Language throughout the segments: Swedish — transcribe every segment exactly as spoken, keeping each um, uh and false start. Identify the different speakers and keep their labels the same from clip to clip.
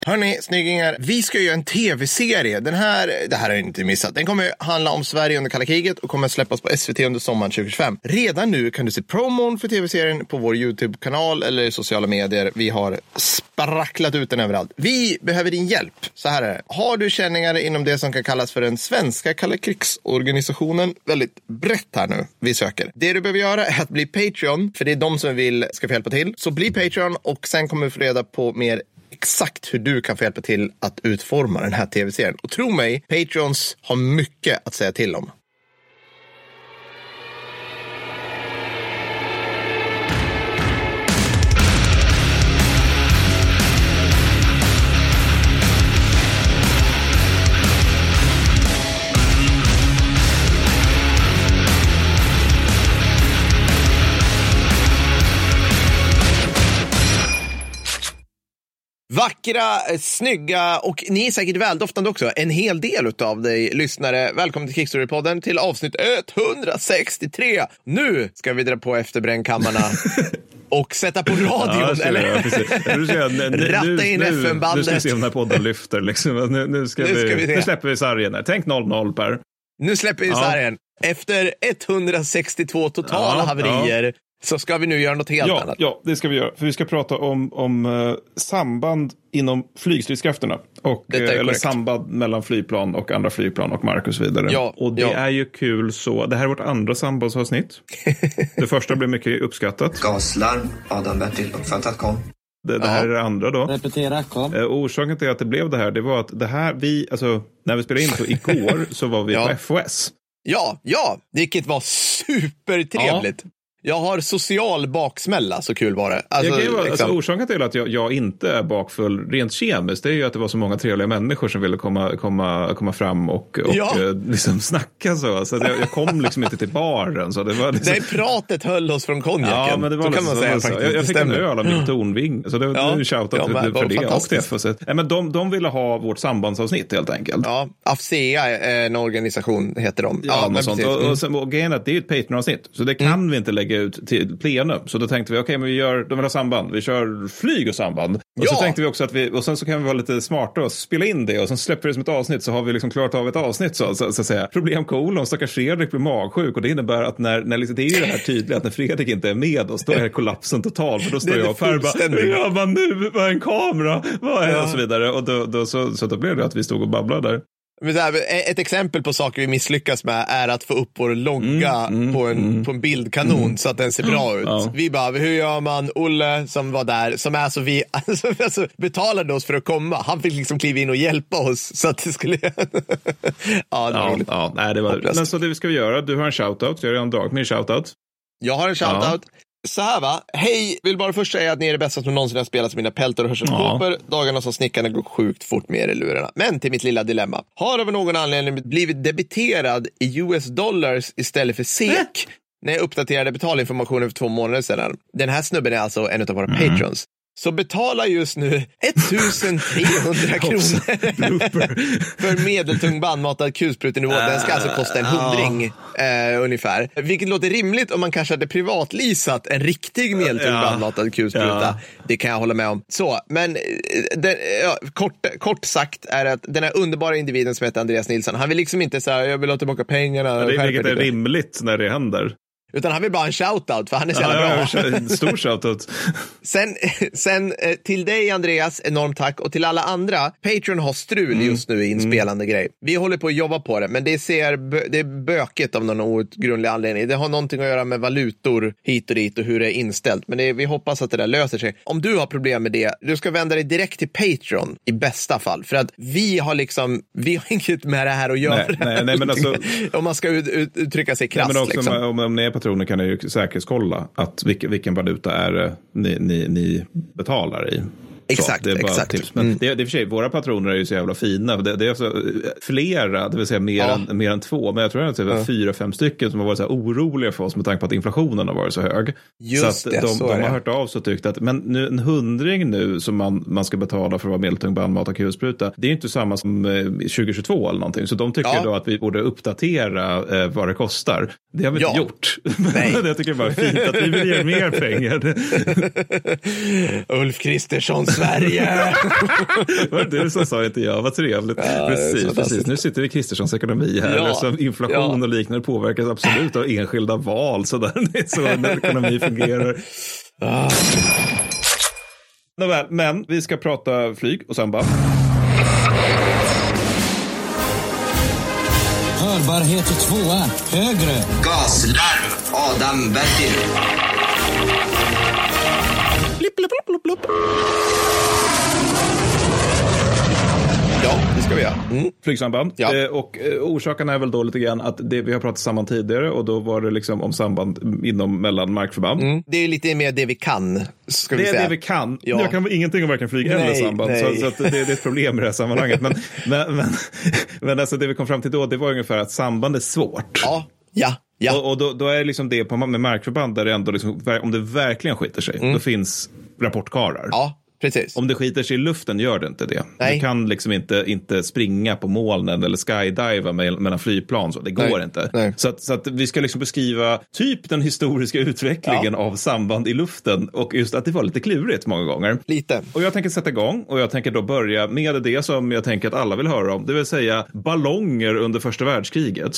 Speaker 1: Hörrni, snyggingar, vi ska göra en tv-serie. Den här, det här har jag inte missat. Den kommer handla om Sverige under kalla kriget och kommer släppas på S V T under sommaren tjugo tjugofem. Redan nu kan du se promon för tv-serien på vår YouTube-kanal eller i sociala medier. Vi har spracklat ut den överallt. Vi behöver din hjälp. Så här är det. Har du känningar inom det som kan kallas för den svenska kalla krigsorganisationen? Väldigt brett här nu vi söker. Det du behöver göra är att bli Patreon, för det är de som vill ska få hjälpa till. Så bli Patreon och sen kommer vi få reda på mer exakt hur du kan få hjälpa till att utforma den här tv-serien. Och tro mig, Patreons har mycket att säga till om. Vackra, snygga och ni är säkert väldoftande också. En hel del av dig lyssnare. Välkommen till Kickstory-podden till avsnitt etthundrasextiotre. Nu ska vi dra på efterbrännkammarna och sätta på radion,
Speaker 2: ja,
Speaker 1: eller?
Speaker 2: Jag, precis. Jag nu, nu,
Speaker 1: ratta in F M-bandet.
Speaker 2: Nu ska vi se om den här podden lyfter. Liksom. Nu, nu, ska
Speaker 1: nu,
Speaker 2: vi,
Speaker 1: ska vi
Speaker 2: nu släpper vi sargen här. Tänk noll noll, Per.
Speaker 1: Nu släpper vi
Speaker 2: ja.
Speaker 1: sargen. Efter etthundrasextiotvå totala ja, haverier ja. Så ska vi nu göra något helt
Speaker 2: ja,
Speaker 1: annat.
Speaker 2: Ja, det ska vi göra. För vi ska prata om, om uh, samband inom flygstridskrafterna. Och, uh, eller korrekt. Samband mellan flygplan och andra flygplan och mark och så vidare.
Speaker 1: Ja,
Speaker 2: och det
Speaker 1: ja.
Speaker 2: är ju kul så. Det här är vårt andra sambandsavsnitt. Det första blev mycket uppskattat.
Speaker 3: Gaslarm, Adam Bertil uppfattat kom.
Speaker 2: Det, det här är det andra då.
Speaker 4: Repetera, kom.
Speaker 2: Uh, orsaken till att det blev det här, det var att det här, vi, alltså, när vi spelade in på igår så var vi ja. på F O S.
Speaker 1: Ja, ja, vilket var supertrevligt. Ja. Jag har social baksmälla, så kul var det. Alltså,
Speaker 2: jag var,
Speaker 1: liksom.
Speaker 2: alltså, orsaken till att jag, jag inte är bakfull rent kemiskt, det är ju att det var så många trevliga människor som ville komma, komma, komma fram och, och
Speaker 1: ja.
Speaker 2: liksom snacka så. Så jag, jag kom liksom inte till baren. Så det var liksom...
Speaker 1: Nej, pratet höll oss från konjaken.
Speaker 2: Ja, men det var
Speaker 1: så
Speaker 2: liksom,
Speaker 1: kan man säga
Speaker 2: så.
Speaker 1: faktiskt.
Speaker 2: Jag, jag fick en öl av min tonving. Så det var ja. en shoutout
Speaker 1: ja,
Speaker 2: för, för det och
Speaker 1: F
Speaker 2: S. Nej, men de, de ville ha vårt sambandsavsnitt helt enkelt.
Speaker 1: Ja, Afsea är en organisation heter de.
Speaker 2: Ja,
Speaker 1: ja
Speaker 2: något sånt.
Speaker 1: Mm.
Speaker 2: Och, och, sen, och grejen är att det är ett Patreon-avsnitt. Så det kan mm. vi inte lägga ut till plenum. Så då tänkte vi, okej, okay, men vi gör, de vill ha samband. Vi kör flyg och samband. Och ja. så tänkte vi också att vi, och sen så kan vi vara lite smarta och spela in det. Och sen släpper vi det som ett avsnitt, så har vi liksom klarat av ett avsnitt så, så, så att säga. Problem kolon, stackars Fredrik blir magsjuk. Och det innebär att när, när liksom, det är ju det här tydligt att när Fredrik inte är med oss, då är kollapsen total. För då står jag och Per bara, hur gör man nu? Vad är en kamera? Vad är ja. och så vidare. Och då, då, så, så då blev det att vi stod och babblade där.
Speaker 1: Men här, ett exempel på saker vi misslyckas med är att få upp vår logga mm, mm, på, en, mm, på en bildkanon mm, så att den ser bra ut. Ja. Vi bara, hur gör man? Olle som var där, som är så vi alltså, alltså, betalade oss för att komma. Han fick liksom kliva in och hjälpa oss så att det skulle... ja, det var
Speaker 2: ja, ja, nej, det var... Men så det vi ska göra, du har en shoutout, jag har redan dragit min shoutout.
Speaker 1: Jag har en shoutout. Ja. Så här va, hej, vill bara först säga att ni är det bästa som någonsin har spelat med mina peltor och hörselkåpor. Ja. Dagarna som snickarna går sjukt fort med er i lurarna. Men till mitt lilla dilemma. Har av någon anledning blivit debiterad i U S dollars istället för S E K äh? när jag uppdaterade betalinformationen för två månader sedan. Den här snubben är alltså en av våra mm. patrons. Så betala just nu ettusen trehundra kronor för medeltung bandmatad kulsprutenivå. Den ska alltså kosta en hundring eh, ungefär. Vilket låter rimligt om man kanske hade privatleasat en riktig medeltung ja. bandmatad kulspruta. Ja. Det kan jag hålla med om. Så, men den, ja, kort, kort sagt är att den här underbara individen som heter Andreas Nilsson, han vill liksom inte säga jag vill ha tillbaka pengarna.
Speaker 2: Ja, det är vilket är rimligt när det händer.
Speaker 1: Utan han vill bara en shoutout för han är så jävla
Speaker 2: ja,
Speaker 1: bra.
Speaker 2: Ja, stor shoutout.
Speaker 1: sen, sen till dig Andreas, enormt tack. Och till alla andra, Patreon har strul mm. just nu i inspelande mm. grej. Vi håller på att jobba på det, men det, ser, det är bökigt av någon outgrundlig anledning. Det har någonting att göra med valutor hit och dit och hur det är inställt. Men det är, vi hoppas att det där löser sig. Om du har problem med det, du ska vända dig direkt till Patreon i bästa fall. För att vi har liksom, vi har inget med det här att göra.
Speaker 2: Nej, nej, nej men alltså...
Speaker 1: om man ska ut, ut, uttrycka sig krasst.
Speaker 2: Nej, men också
Speaker 1: liksom.
Speaker 2: om, om ni är patroner kan ni ju säkerhetskolla att vilken, vilken valuta är det ni, ni, ni betalar i.
Speaker 1: Exakt,
Speaker 2: så, det är bara
Speaker 1: exakt.
Speaker 2: tips. Men mm. det, det är för sig, våra patroner är ju så jävla fina. Det, det är alltså flera, det vill säga mer, ja. än, mer än två. Men jag tror att det är ja. fyra, fem stycken som har varit så här oroliga för oss med tanke på att inflationen har varit så hög.
Speaker 1: Just
Speaker 2: så att
Speaker 1: det,
Speaker 2: de,
Speaker 1: så
Speaker 2: de
Speaker 1: har
Speaker 2: hört av sig och tyckt att men nu, en hundring nu som man, man ska betala för att vara medeltung bandmatad kulspruta, det är inte samma som eh, tjugohundratjugotvå eller någonting. Så de tycker ja. då att vi borde uppdatera eh, vad det kostar. Det har vi ja. inte gjort. Nej. Jag tycker bara fint att vi vill ge mer pengar.
Speaker 1: Ulf Kristerssons Sverige!
Speaker 2: Var det som sa inte jag? Vad trevligt. Ja, precis, precis. Nu sitter vi i Kristerssons ekonomi här. Ja. Alltså, inflation ja. och liknande påverkas absolut av enskilda val. Så där. Det är så när ekonomi fungerar. Ah. Nåväl, men vi ska prata flyg och samband.
Speaker 4: Hörbarhet tvåa, högre.
Speaker 3: Gaslarm, Adam Bertil.
Speaker 1: Blipp, blipp, blipp, blipp. Ja, det ska vi göra.
Speaker 2: Mm. Flygsamband.
Speaker 1: Ja.
Speaker 2: Eh, och eh, orsaken är väl då lite grann att det, vi har pratat samman tidigare och då var det liksom om samband inom mellan markförband.
Speaker 1: Mm. Det är lite mer det vi kan, ska vi
Speaker 2: det är
Speaker 1: säga.
Speaker 2: det vi kan.
Speaker 1: Ja.
Speaker 2: Jag kan väl ingenting om varken flyg nej, eller samband. Så, så att det, det är ett problem i det här sammanhanget. Men, men, men, men alltså det vi kom fram till då, det var ungefär att samband är svårt.
Speaker 1: Ja, ja. Ja.
Speaker 2: Och, och då, då är liksom det på, med markförband där det ändå liksom, om det verkligen skiter sig, mm. då finns rapportkarar.
Speaker 1: Ja. Precis.
Speaker 2: Om det skiter sig i luften gör det inte det.
Speaker 1: Nej.
Speaker 2: Du kan liksom inte, inte springa på molnen eller skydiva mellan flygplan. Så. Det går
Speaker 1: Nej.
Speaker 2: inte.
Speaker 1: Nej.
Speaker 2: Så, att, så att vi ska liksom beskriva typ den historiska utvecklingen ja. av samband i luften. Och just att det var lite klurigt många gånger.
Speaker 1: Lite.
Speaker 2: Och jag tänker sätta igång. Och jag tänker då börja med det som jag tänker att alla vill höra om. Det vill säga ballonger under första världskriget.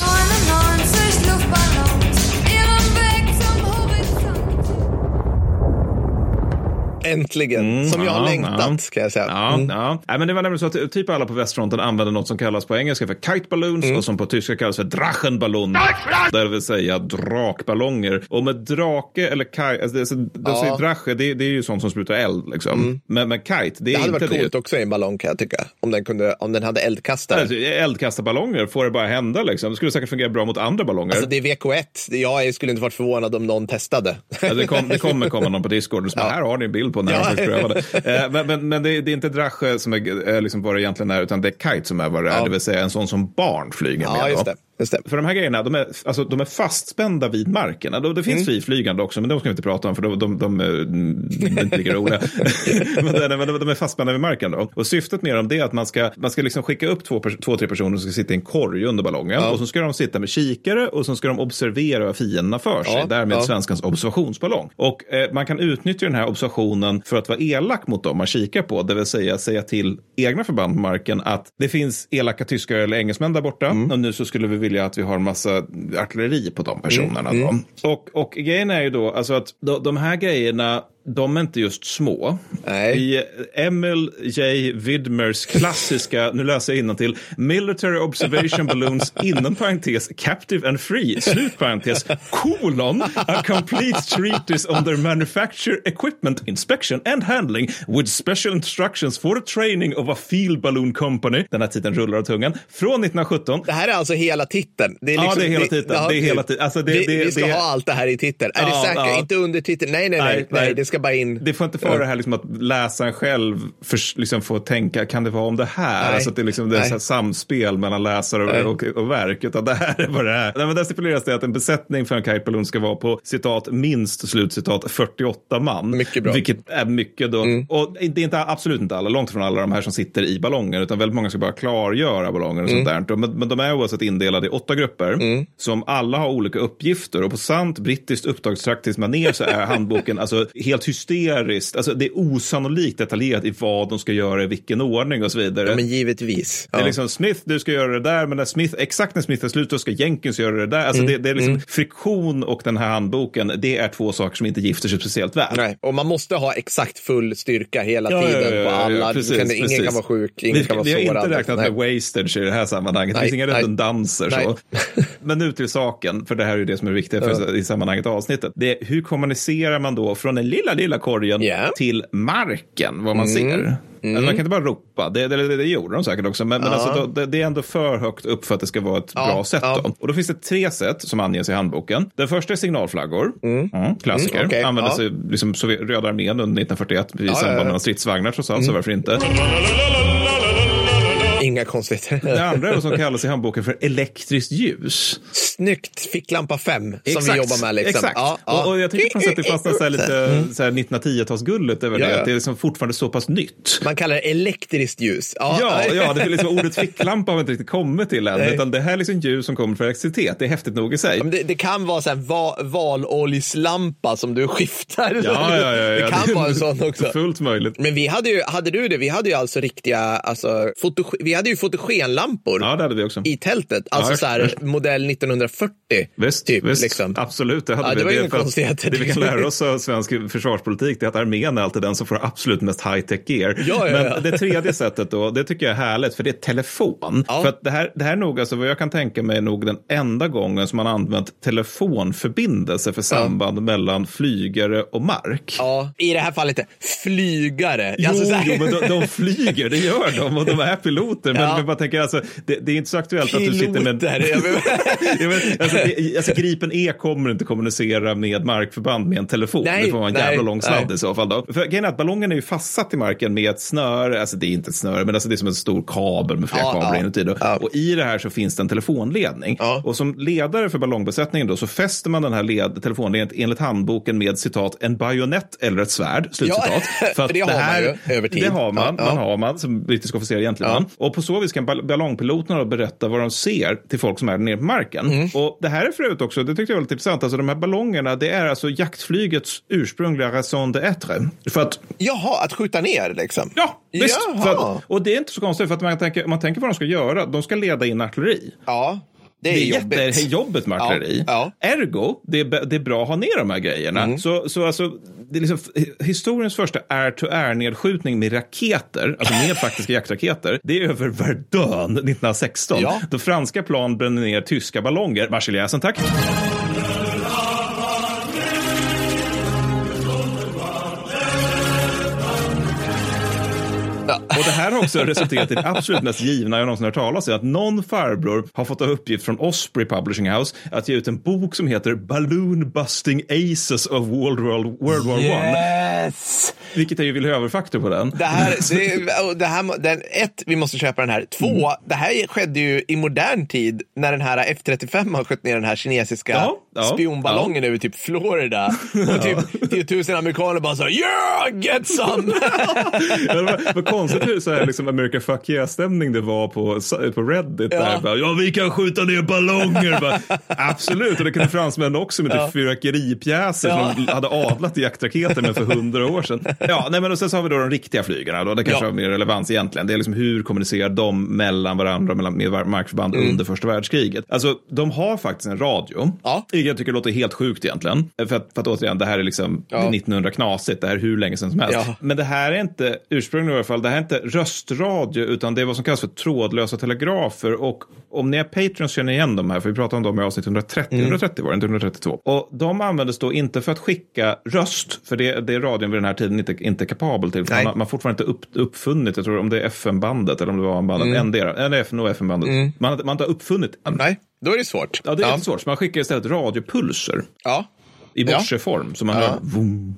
Speaker 1: Äntligen, mm, som jag har ja, längtat, ja. ska jag säga.
Speaker 2: Ja,
Speaker 1: mm.
Speaker 2: ja. Nej, men det var nämligen så att typ alla på västfronten använder något som kallas på engelska för kite balloons mm. och som på tyska kallas för Drachenballon. Det vill säga drakballonger. Och med drake eller kite, alltså det, så, ja. säger drache, det, det är ju sånt som sprutar eld liksom. Mm. Men, men kite, det är inte det.
Speaker 1: Det hade varit coolt
Speaker 2: det.
Speaker 1: också i en ballong kan jag tycka. Om den, kunde, om den hade eldkastare.
Speaker 2: Alltså, eldkastarballonger får det bara hända liksom. Det skulle säkert fungera bra mot andra ballonger.
Speaker 1: Alltså det är V K ett. Jag skulle inte varit förvånad om någon testade.
Speaker 2: Ja, det, kom, det kommer komma någon på Discord och så ja. här har ni en bild på när jag ja. prövade. Eh, men men, men det, det är inte drache som är, är liksom vad det egentligen är, utan det är kite som är vad det är. Ja. Det vill säga en sån som barn flyger med.
Speaker 1: Ja, just det. Just det.
Speaker 2: För de här grejerna, de är, alltså, de är fastspända vid marken. Det, det finns mm. friflygande också, men de ska vi inte prata om för de, de, de, de är inte lika roliga. men, de, men de är fastspända vid marken då. Och syftet med dem det är att man ska, man ska liksom skicka upp två, två, tre personer som ska sitta i en korg under ballongen. Ja. Och så ska de sitta med kikare och så ska de observera vad fienderna för sig. Ja. Därmed ja. svenskans observationsballong. Och eh, man kan utnyttja den här observationen för att vara elak mot dem man kikar på. Det vill säga säga till egna förband på marken att det finns elaka tyskar eller engelsmän där borta. Mm. Och nu så skulle vi vilja att vi har en massa artilleri på de personerna. Mm. Mm. Och, och grejen är ju då alltså att de, de här grejerna de är inte just små.
Speaker 1: Nej.
Speaker 2: I Emil J. Widmers klassiska, nu läser jag innantill, Military Observation Balloons, inom parentes, Captive and Free, slut parentes, kolon, a complete treatise on their manufacture, equipment, inspection and handling with special instructions for the training of a field balloon company. Den här titeln rullar av tungan. Från nittonhundrasjutton.
Speaker 1: Det här är alltså hela titeln. Det är liksom,
Speaker 2: ja, det är hela titeln. Det, det är hela titeln. Alltså det,
Speaker 1: vi,
Speaker 2: det,
Speaker 1: vi ska
Speaker 2: det,
Speaker 1: ha allt det här i titeln. Är
Speaker 2: ja,
Speaker 1: det säkert?
Speaker 2: Ja.
Speaker 1: Inte under titeln. Nej, nej, nej. nej, nej. Det ska bara in.
Speaker 2: Det får inte få det här liksom att läsaren själv för, liksom få tänka, kan det vara om det här?
Speaker 1: Nej.
Speaker 2: Alltså att det, liksom, det är så här samspel mellan läsare och, och, och verk. Utan det här är vad det är. Nej, men där stipuleras det att en besättning för en kiteballon ska vara på citat minst slutcitat fyrtioåtta man.
Speaker 1: Mycket bra.
Speaker 2: Vilket är mycket då. Mm. Och det är inte absolut inte alla, långt från alla de här som sitter i ballonger, utan väldigt många ska bara klargöra ballonger och mm. sånt där. Men, men de är oavsett indelade i åtta grupper mm. som alla har olika uppgifter. Och på sant brittiskt uppdragstraktiskt manér så är handboken alltså helt hysteriskt. Alltså det är osannolikt detaljerat i vad de ska göra, i vilken ordning och så vidare.
Speaker 1: Ja, men givetvis.
Speaker 2: Ja. Det är liksom Smith, du ska göra det där, men när Smith, exakt när Smith är slut, då ska Jenkins göra det där. Alltså mm. det, det är liksom mm. friktion och den här handboken, det är två saker som inte gifter sig speciellt väl.
Speaker 1: Nej, och man måste ha exakt full styrka hela
Speaker 2: ja,
Speaker 1: tiden
Speaker 2: ja, ja, ja,
Speaker 1: på alla.
Speaker 2: ja, precis,
Speaker 1: kan, ingen
Speaker 2: precis.
Speaker 1: kan vara sjuk, ingen
Speaker 2: vi,
Speaker 1: kan vara
Speaker 2: vi
Speaker 1: sårad.
Speaker 2: Vi har inte räknat
Speaker 1: nej.
Speaker 2: med wastage i det här sammanhanget. Nej, det finns inga redundanser. Så. Men nu till saken, för det här är ju det som är viktigt för, i sammanhanget avsnittet. Det är, hur kommunicerar man då från den lilla, lilla korgen yeah. till marken, vad man mm. ser? Mm. Alltså man kan inte bara ropa, det, det, det, det gjorde de säkert också, men, ja. men alltså då, det, det är ändå för högt upp för att det ska vara ett ja. bra sätt. Ja. Då. Och då finns det tre sätt som anges i handboken. Den första är signalflaggor, mm. Mm, klassiker, mm, okay. användes ja. i liksom, Röda armén under nittonhundrafyrtioett i ja, samband med ja, ja. stridsvagnar trots allt, mm. så varför inte?
Speaker 1: Inga konstigheter.
Speaker 2: Det andra är vad som kallas i handboken för elektriskt ljus.
Speaker 1: snyggt ficklampa fem
Speaker 2: Exakt.
Speaker 1: som vi jobbar med. Liksom.
Speaker 2: Exakt.
Speaker 1: Ja, ja.
Speaker 2: Och, och jag tycker på något sätt det fastnar så här lite
Speaker 1: Mm.
Speaker 2: så här nittonhundratio-talsgullet över
Speaker 1: Ja,
Speaker 2: det.
Speaker 1: ja.
Speaker 2: Att det är liksom fortfarande så pass nytt.
Speaker 1: Man kallar det elektriskt ljus. Ja,
Speaker 2: Ja, ja, det är liksom ordet ficklampa har vi inte riktigt kommit till än.
Speaker 1: Nej.
Speaker 2: Utan det här är liksom ljus som kommer från elektricitet. Det är häftigt nog i sig.
Speaker 1: Men det, det kan vara så här va, valoljeslampa som du skiftar.
Speaker 2: Ja, ja, ja, ja.
Speaker 1: Det kan
Speaker 2: det
Speaker 1: vara en sån också.
Speaker 2: Fullt möjligt.
Speaker 1: Men vi hade ju, hade du det? Vi hade ju alltså riktiga, alltså, foto, vi hade ju fotogenlampor
Speaker 2: Ja, det hade vi också.
Speaker 1: i tältet. Alltså
Speaker 2: Ja,
Speaker 1: så här,
Speaker 2: just.
Speaker 1: modell nittonhundrafyrtio.
Speaker 2: Visst,
Speaker 1: typ,
Speaker 2: visst.
Speaker 1: liksom.
Speaker 2: Absolut. Det, hade
Speaker 1: Ja,
Speaker 2: vi.
Speaker 1: det var ju
Speaker 2: är
Speaker 1: inga
Speaker 2: för att-
Speaker 1: konstigheter.
Speaker 2: Det vi kan lära oss av svensk försvarspolitik det är att armén är alltid den som får absolut mest high-tech gear.
Speaker 1: Ja, ja, ja.
Speaker 2: Men det tredje sättet då, det tycker jag är härligt för det är telefon.
Speaker 1: Ja.
Speaker 2: För att det här, det här är nog, alltså vad jag kan tänka mig, är nog den enda gången som man har använt telefonförbindelse för samband mellan flygare och mark.
Speaker 1: Ja, i det här fallet flygare.
Speaker 2: Jo,
Speaker 1: Alltså, så här-
Speaker 2: jo, men de, de flyger, det gör de och de är piloter. Men
Speaker 1: Ja.
Speaker 2: jag bara tänker, alltså, det, det är inte så aktuellt att du sitter med...
Speaker 1: Piloter. Jag vet-
Speaker 2: Ja, men, alltså, det, alltså, Gripen E kommer inte kommunicera med markförband med en telefon.
Speaker 1: Nej,
Speaker 2: det får vara en
Speaker 1: nej,
Speaker 2: jävla lång sladd
Speaker 1: nej.
Speaker 2: i så fall. Då. För grejen är att ballongen är ju fastsatt i marken med ett snöre. Alltså det är inte ett snöre, men alltså, det är som en stor kabel med flera
Speaker 1: Ja,
Speaker 2: kablar
Speaker 1: ja.
Speaker 2: inuti. Då.
Speaker 1: Ja.
Speaker 2: Och i det här så finns det en telefonledning.
Speaker 1: Ja.
Speaker 2: Och som ledare för ballongbesättningen då, så fäster man den här led, telefonledningen enligt handboken med citat en bajonett eller ett svärd. Slutcitat.
Speaker 1: Ja,
Speaker 2: för att
Speaker 1: för det har man ju över tid.
Speaker 2: Det har man,
Speaker 1: Ja,
Speaker 2: man
Speaker 1: ja.
Speaker 2: har man som brittisk officer egentligen.
Speaker 1: Ja.
Speaker 2: Och på så vis kan ball- ballongpiloterna berätta vad de ser till folk som är nere på marken.
Speaker 1: Mm.
Speaker 2: Och det här är förut också, det tyckte jag var lite intressant, alltså de här ballongerna, det är alltså jaktflygets ursprungliga raison d'être. För att,
Speaker 1: Jaha, att skjuta ner liksom.
Speaker 2: ja, visst.
Speaker 1: Jaha.
Speaker 2: För att, och det är inte så konstigt för att man tänker, man tänker vad de ska göra, de ska leda in artilleri.
Speaker 1: Ja, det är,
Speaker 2: Det är
Speaker 1: jobbigt.
Speaker 2: jättejobbet med artilleri.
Speaker 1: Ja,
Speaker 2: Ergo, det är, det är bra att ha ner de här grejerna.
Speaker 1: Mm.
Speaker 2: Så, så alltså, det är liksom historiens första air-to-air-nedskjutning med raketer, alltså med faktiska jaktraketer, det är över Verdun nittonhundrasexton.
Speaker 1: Ja.
Speaker 2: Då franska plan brände ner tyska ballonger. Marseljäsen, tack. Och det här har också resulterat i det absolut mest givna jag någonsin har hört talas om, att någon farbror har fått uppgift från Osprey Publishing House att ge ut en bok som heter Balloon Busting Aces of World War, World War One.
Speaker 1: Yes!
Speaker 2: Vilket är ju vill överfaktor på den.
Speaker 1: Det här, det, och det här, den, ett, vi måste köpa den här. Två,
Speaker 2: Mm.
Speaker 1: det här skedde ju i modern tid när den här F trettiofem har sköt ner den här kinesiska
Speaker 2: Ja, ja,
Speaker 1: spionballongen
Speaker 2: ja.
Speaker 1: över typ Florida. Och typ tiotusen amerikaner bara så yeah, get some!
Speaker 2: Ja, det var, var konstigt hur så här liksom America Fuck Yeah-stämning det var på, på Reddit.
Speaker 1: Ja.
Speaker 2: Där. Bara, ja, vi kan skjuta ner ballonger. Bara, absolut, och det kunde fransmän också med
Speaker 1: Ja.
Speaker 2: typ fyrverkeripjäser
Speaker 1: Ja.
Speaker 2: som de hade adlat i jaktraketer med för hundra år sedan. Ja, nej, men och sen så har vi då de riktiga flygarna. Då. Det kanske
Speaker 1: Ja.
Speaker 2: har mer relevans egentligen. Det är liksom hur kommunicerar de mellan varandra mellan, med markförband
Speaker 1: Mm.
Speaker 2: under första världskriget. Alltså, de har faktiskt en radio.
Speaker 1: Ja.
Speaker 2: Jag tycker det låter helt sjukt egentligen. För att, för att återigen, det här är liksom
Speaker 1: Ja.
Speaker 2: det är nittonhundra knasigt. Det här är hur länge sedan som helst.
Speaker 1: Ja.
Speaker 2: Men det här är inte, ursprungligen i alla fall, det här är inte röstradio utan det är vad som kallas för trådlösa telegrafer. Och om ni är Patreons känner igen de här, för vi pratade om dem i avsnitt etthundratrettio,
Speaker 1: Mm.
Speaker 2: etthundratrettio var det, inte etthundratrettiotvå. Och de användes då inte för att skicka röst, för det, det är radion vid den här tiden inte, inte kapabel till. För
Speaker 1: Nej.
Speaker 2: man, har- man har fortfarande inte upp, uppfunnit, jag tror om det är F M-bandet eller om det var bandet,
Speaker 1: Mm.
Speaker 2: endera, eller F M-bandet. Man, har- man har inte uppfunnit.
Speaker 1: Nej, då är det svårt.
Speaker 2: Ja, det är
Speaker 1: ja.
Speaker 2: jättesvårt. Så man skickar istället radiopulser
Speaker 1: Ja.
Speaker 2: i
Speaker 1: Ja.
Speaker 2: morseform. Så man
Speaker 1: Ja.
Speaker 2: hör vum,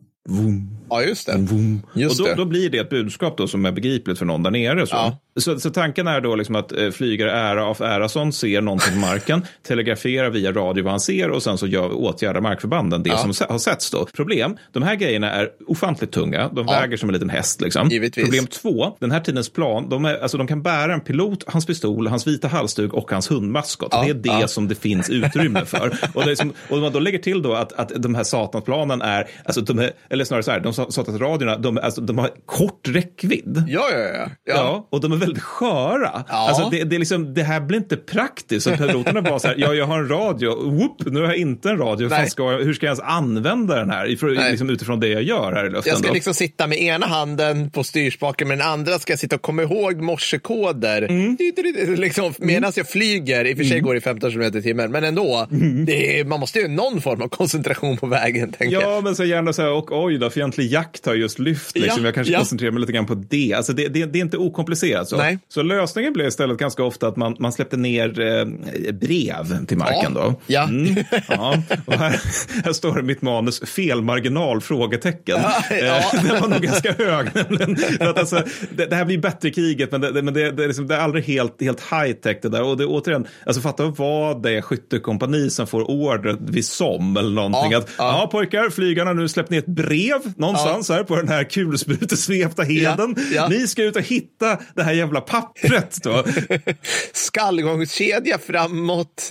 Speaker 2: vum,
Speaker 1: Ja, just det.
Speaker 2: vum.
Speaker 1: Just
Speaker 2: och då,
Speaker 1: det.
Speaker 2: då blir det ett budskap då som är begripligt för någon där nere. Så,
Speaker 1: Ja.
Speaker 2: så, så tanken är då liksom att eh, flygare Ära af Ärason ser någonting på marken, telegraferar via radio vad han ser och sen så gör, åtgärdar markförbanden det
Speaker 1: Ja.
Speaker 2: som se- har setts då. Problem, de här grejerna är ofantligt tunga. De
Speaker 1: Ja.
Speaker 2: väger som en liten häst liksom.
Speaker 1: Givetvis.
Speaker 2: Problem två, den här tidens plan, de, är, alltså, de kan bära en pilot, hans pistol, hans vita halsduk och hans hundmaskot.
Speaker 1: Ja.
Speaker 2: Det är det
Speaker 1: Ja.
Speaker 2: som det finns utrymme för. Och, det är som, och om man då lägger till då att, att de här satanplanen är, alltså de är, eller snarare så här, de satansradiorna, de, alltså, de har kort räckvidd.
Speaker 1: Ja, ja, ja. ja.
Speaker 2: Ja, och de är väldigt sköra.
Speaker 1: Ja.
Speaker 2: Alltså det, det, är liksom, det här blir inte praktiskt. Så piloterna bara så här, ja, jag har en radio. Whoop, nu har jag inte en radio. Fan ska jag, hur ska jag ens använda den här? För, liksom, utifrån det jag gör här i luften.
Speaker 1: Jag ska
Speaker 2: då.
Speaker 1: liksom sitta med ena handen på styrspaken, men den andra ska jag sitta och komma ihåg morsekoder.
Speaker 2: Mm.
Speaker 1: Liksom, medan jag flyger, i och för sig går det i femton kilometer i timmen, men ändå,
Speaker 2: Mm.
Speaker 1: det är, man måste ju ha någon form av koncentration på vägen, tänker jag.
Speaker 2: Ja, men så gärna så här, och oj då, fientlig jakt har just lyft. Liksom.
Speaker 1: Ja,
Speaker 2: jag kanske
Speaker 1: ja.
Speaker 2: koncentrerar mig lite grann på det. Alltså det, det, det är inte okomplicerat. Så,
Speaker 1: Nej.
Speaker 2: så lösningen blev istället ganska ofta att man, man släppte ner eh, brev till marken.
Speaker 1: Ja.
Speaker 2: Då.
Speaker 1: Ja.
Speaker 2: Mm, ja. Och här, här står det mitt manus, felmarginal, frågetecken.
Speaker 1: Ja, ja.
Speaker 2: Eh, den var nog ganska hög. För att alltså, det, det här blir bättre i kriget, men det, men det, det, är, liksom, det är aldrig helt, helt high-tech det där. Och det återigen, alltså fatta vad det är skyttekompani som får order vid som eller någonting.
Speaker 1: Ja,
Speaker 2: att,
Speaker 1: ja.
Speaker 2: ja pojkar, flygarna nu släppt ner ett brev någonstans ja. här på den här kulsprutesvepta heden. Ja, ja. Ni ska ut och hitta det här jävla pappret då.
Speaker 1: Skallgångskedja framåt.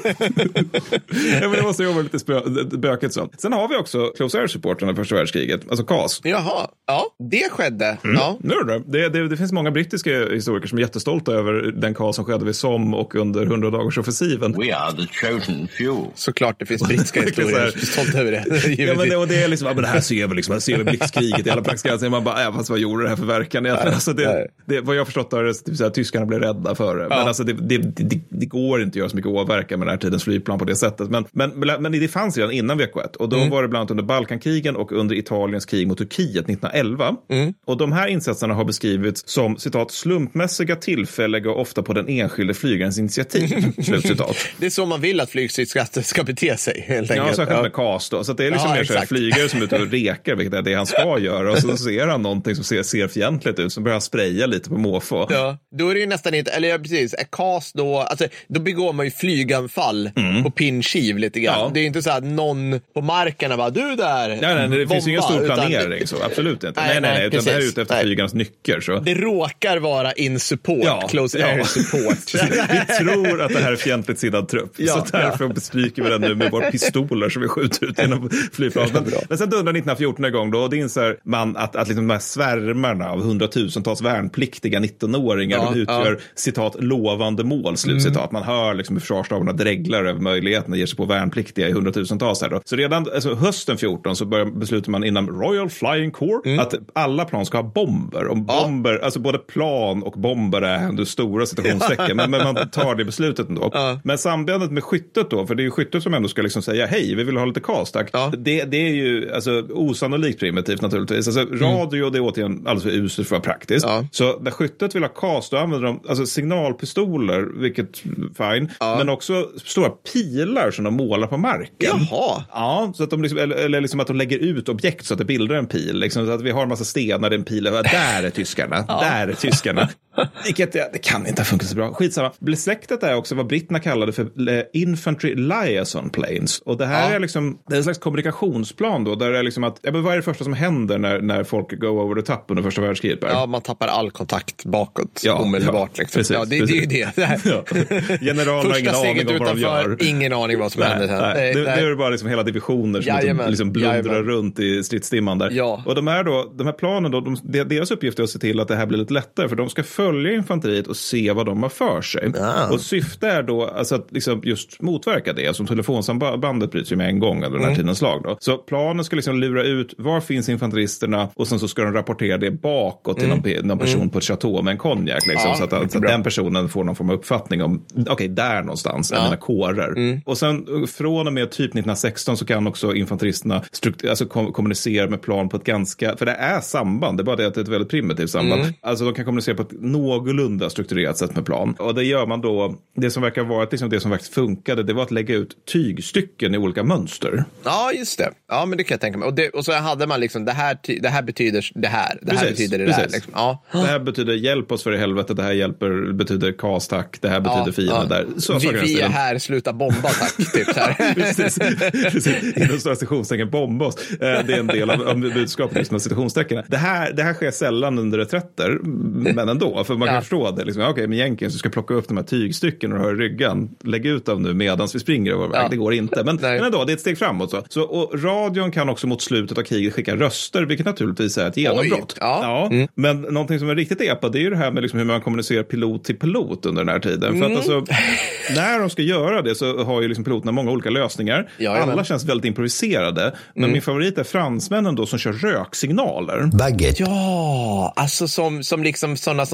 Speaker 2: Ja, men det måste ju vara lite spö- bökigt så. Sen har vi också Close Air Support under första världskriget, alltså C A S.
Speaker 1: Jaha, ja, det skedde.
Speaker 2: Mm.
Speaker 1: Ja.
Speaker 2: Nu det. Det, det, det finns många brittiska historiker som är jättestolta över den C A S som skedde vid Somme och under hundra-dagarsoffensiven.
Speaker 3: We are the chosen few.
Speaker 1: Såklart det finns brittiska historier. Jag är stolt över det.
Speaker 2: Ja, men det, och det är liksom, ja, men det här ser vi liksom, här ser vi blixtkriget i alla praktiska, man bara, äh, fast vad gjorde det här för verkan? Nej, alltså det, det, vad jag förstått är det, typ så här, tyskarna blev rädda för det. Men ja. alltså det, det, det, det går inte att göra så mycket åverkan med den här tidens flygplan på det sättet. Men, men, men det fanns redan innan V K ett. Och då mm. var det bland annat under Balkankrigen och under Italiens krig mot Turkiet nittonhundraelva. Mm. Och de här insatserna har beskrivits som, citat, slumpmässiga, tillfälliga och ofta på den enskilde flygarens initiativ. Slutcitat.
Speaker 1: Det är så man vill att flygstridskrafter ska bete sig, helt enkelt.
Speaker 2: Ja, särskilt ja. med C A S då. Så att det är liksom ja, mer så här flygare som är ute och rekar, vilket är det han ska göra. Och så ser han någonting som ser, ser fientligt ut, som börjar spraya lite på måfå.
Speaker 1: Ja, då är det ju nästan inte, eller ja, precis, är C A S då, alltså då begår man ju flyganfall mm. på pinskiv lite grann. Ja. Det är inte så att någon på marken bara, du där,
Speaker 2: nej, nej, det bomba, finns ju ingen stor planering, utan, så absolut inte. Nej, nej, nej, nej utan det här är ute efter nej. flygarnas nycker. Så.
Speaker 1: Det råkar vara in support, ja, close ja. air support.
Speaker 2: Vi tror att det här är fientligt sinnad trupp, ja, så därför ja. bestryker vi den nu med våra pistoler som vi skjuter ut genom flygplanen. Men, men sen dundrar nittonhundrafjorton igång då, och det inser man att, att liksom de här svärmarna av hundratusentals värnpliktiga nittonåringar ja, utgör, ja. citat, lovande mål, slutcitat. Mm. Man hör liksom hur försvarsstaberna dreglar över möjligheten att ge sig på värnpliktiga i hundratusentals här då. Så redan alltså, hösten fjorton så börjar beslutar man inom Royal Flying Corps mm. att alla plan ska ha bomber. Om bomber, ja. alltså både plan och bomber är ändå stora citationstecken, ja. men, men man tar det beslutet ändå. Ja. Men sambandet med skyttet då, för det är ju skyttet som ändå ska liksom säga, hej, vi vill ha lite C A S, tack. Ja. Det, det är ju alltså osannolikt primitivt naturligtvis. Alltså mm. radio, det är återigen alldeles för uselt för att vara praktiskt. Ja. Så när skyttet vill ha C A S, då använder de alltså signalpistoler, vilket fine, ja. men också stora pilar som de målar på marken.
Speaker 1: Jaha.
Speaker 2: Ja, så att de liksom, eller, eller liksom att de lägger ut objekt så att det bildar en pil. Liksom, så att vi har en massa stenar, en pil, där är tyskarna, ja. där är tyskarna. Vilket, ja, det kan inte ha funkat så bra. Skitsamma. Besläktet är också vad britterna kallade för Infantry Liaison Planes. Och det här ja. är liksom, det är en slags kommunikationsplan då, där det är liksom att, ja, men vad är det första som händer när, när folk go over the top under första världskriget?
Speaker 1: Ja, man tappar all kontakt bakåt
Speaker 2: ja,
Speaker 1: omedelbart.
Speaker 2: Ja,
Speaker 1: liksom.
Speaker 2: precis,
Speaker 1: ja, det,
Speaker 2: precis.
Speaker 1: det är ju det.
Speaker 2: Ja. Generalerna har ingen aning om vad de gör.
Speaker 1: Ingen aning vad som händer.
Speaker 2: Nej, nej. Det, det är bara liksom hela divisioner som liksom, liksom blundrar Jajamän. runt i stridsdimman där. Ja. Och de här, då, de här planen, då, de, deras uppgift är att se till att det här blir lite lättare, för de ska följa infanteriet och se vad de har för sig. Ah. Och syfte är då alltså att liksom just motverka det, som telefonsambandet bryts ju med en gång under den här mm. tidens slag då. Så planen ska liksom lura ut var finns infanteristerna, och sen så ska de rapportera det bakåt mm. till någon, någon person mm. på ett chateau med en konjak liksom, ja, så att, att, att den personen får någon form av uppfattning om okej, okay, där någonstans ja. är mina kårer. Mm. Och sen från och med typ nittonhundrasexton så kan också infanteristerna struktur- alltså kom- kommunicera med plan på ett ganska, för det är samband, det är bara det att det är ett väldigt primitivt samband. Mm. Alltså de kan kommunicera på ett någorlunda strukturerat sätt med plan. Och det gör man då, det som verkar vara liksom det som verkligen funkade, det var att lägga ut tygstycken i olika mönster.
Speaker 1: Ja, just det. Ja, men det kan jag tänka mig. Och, det, och så hade man liksom, det här, ty- det här betyder det här, det precis, här betyder det precis. där. Liksom. Ja.
Speaker 2: Det här betyder hjälp oss för i helvete, det här hjälper, betyder kas, tack, det här betyder ja, fienden ja. där. Så
Speaker 1: vi vi är här, sluta bomba, tack. Typ så här.
Speaker 2: precis, precis. Inom stora citationstecken, bomba oss. Det är en del av, av budskapet med citationstecken. Det här, det här sker sällan under reträtter, men ändå, för man kan ja. förstå det. Liksom, okej, okay, men egentligen så ska plocka upp de här tygstycken och du har i ryggan, lägg ut dem nu medan vi springer över väg. Ja. Det går inte, men, men ändå, det är ett steg framåt. Så. Så, och radion kan också mot slutet av kriget skicka röster, vilket naturligtvis är ett genombrott.
Speaker 1: Ja.
Speaker 2: Ja. Mm. Men någonting som är riktigt epa, det är ju det här med liksom hur man kommunicerar pilot till pilot under den här tiden. Mm. För att alltså, när de ska göra det så har ju liksom piloterna många olika lösningar. Ja, alla men. känns väldigt improviserade. Men mm. min favorit är fransmännen då som kör röksignaler.
Speaker 1: Baguette. Ja, alltså som, som liksom sådana som skriver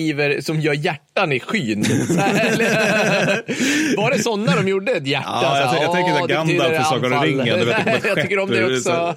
Speaker 1: skriver, som gör hjärtan i skyn. Så här, eller, var det sådana de gjorde ett hjärta?
Speaker 2: Ja, jag,
Speaker 1: så här,
Speaker 2: jag tänker att Gandalf för Sagan om ringen. Du vet,
Speaker 1: jag tycker om det också.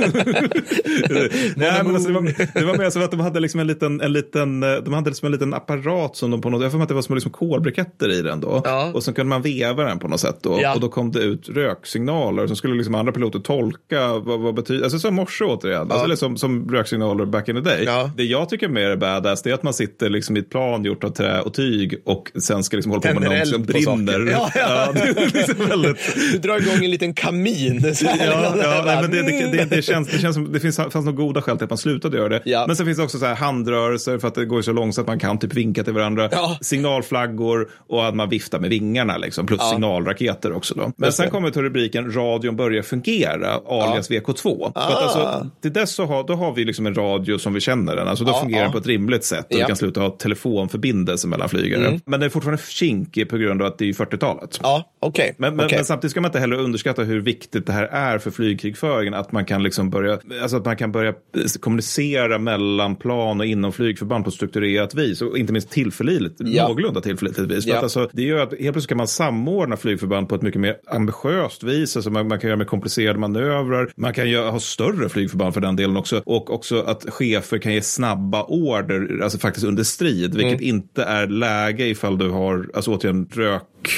Speaker 2: Nej, men alltså, det var, det var mer så att de hade liksom en liten, en liten, de hade liksom en liten apparat som de på något, jag får att det var som liksom kolbriketter i den då. Ja. Och så kunde man veva den på något sätt då. Ja. Och då kom det ut röksignaler som skulle liksom andra piloter tolka vad, vad betyder, alltså som morse återigen. Ja. Alltså liksom, som röksignaler back in the day. Ja. Det jag tycker mer är badass, det är att man sitter liksom i ett plan gjort av trä och tyg och sen ska liksom hålla på med någon som brinner. Ja, ja. Ja, det är liksom väldigt...
Speaker 1: Du drar igång en liten kamin.
Speaker 2: Ja, ja nej, men det, det, det, det, känns, det känns som det finns, fanns några goda skäl till att man slutade göra det. Ja. Men sen finns det också så här handrörelser för att det går så långsamt att man kan typ vinka till varandra. Ja. Signalflaggor och att man viftar med vingarna liksom, plus ja. signalraketer också då. Men sen kommer till rubriken radion börjar fungera, alias ja. V K två. Ah. För att alltså, till dess så har, då har vi liksom en radio som vi känner den. Alltså då ja, fungerar ja. på ett rimligt sätt och ja. vi kan sluta ha telefonförbindelse mellan flygare. Mm. Men det är fortfarande kinkig på grund av att det är fyrtiotalet.
Speaker 1: Ja, okej. Okay.
Speaker 2: Men, men,
Speaker 1: okay.
Speaker 2: men samtidigt ska man inte heller underskatta hur viktigt det här är för flygkrigföringen, att man kan liksom börja, alltså att man kan börja kommunicera mellan plan och inom flygförband på ett strukturerat vis och inte minst tillförlitligt, ja. någorlunda tillförlitligt vis. Ja. Att alltså, det gör att helt plötsligt kan man samordna flygförband på ett mycket mer ambitiöst vis, alltså man, man kan göra mer komplicerade manövrar, man kan göra, ha större flygförband för den delen också, och också att chefer kan ge snabba order, alltså faktiskt under strid, vilket mm. inte är läge ifall du har, alltså återigen rök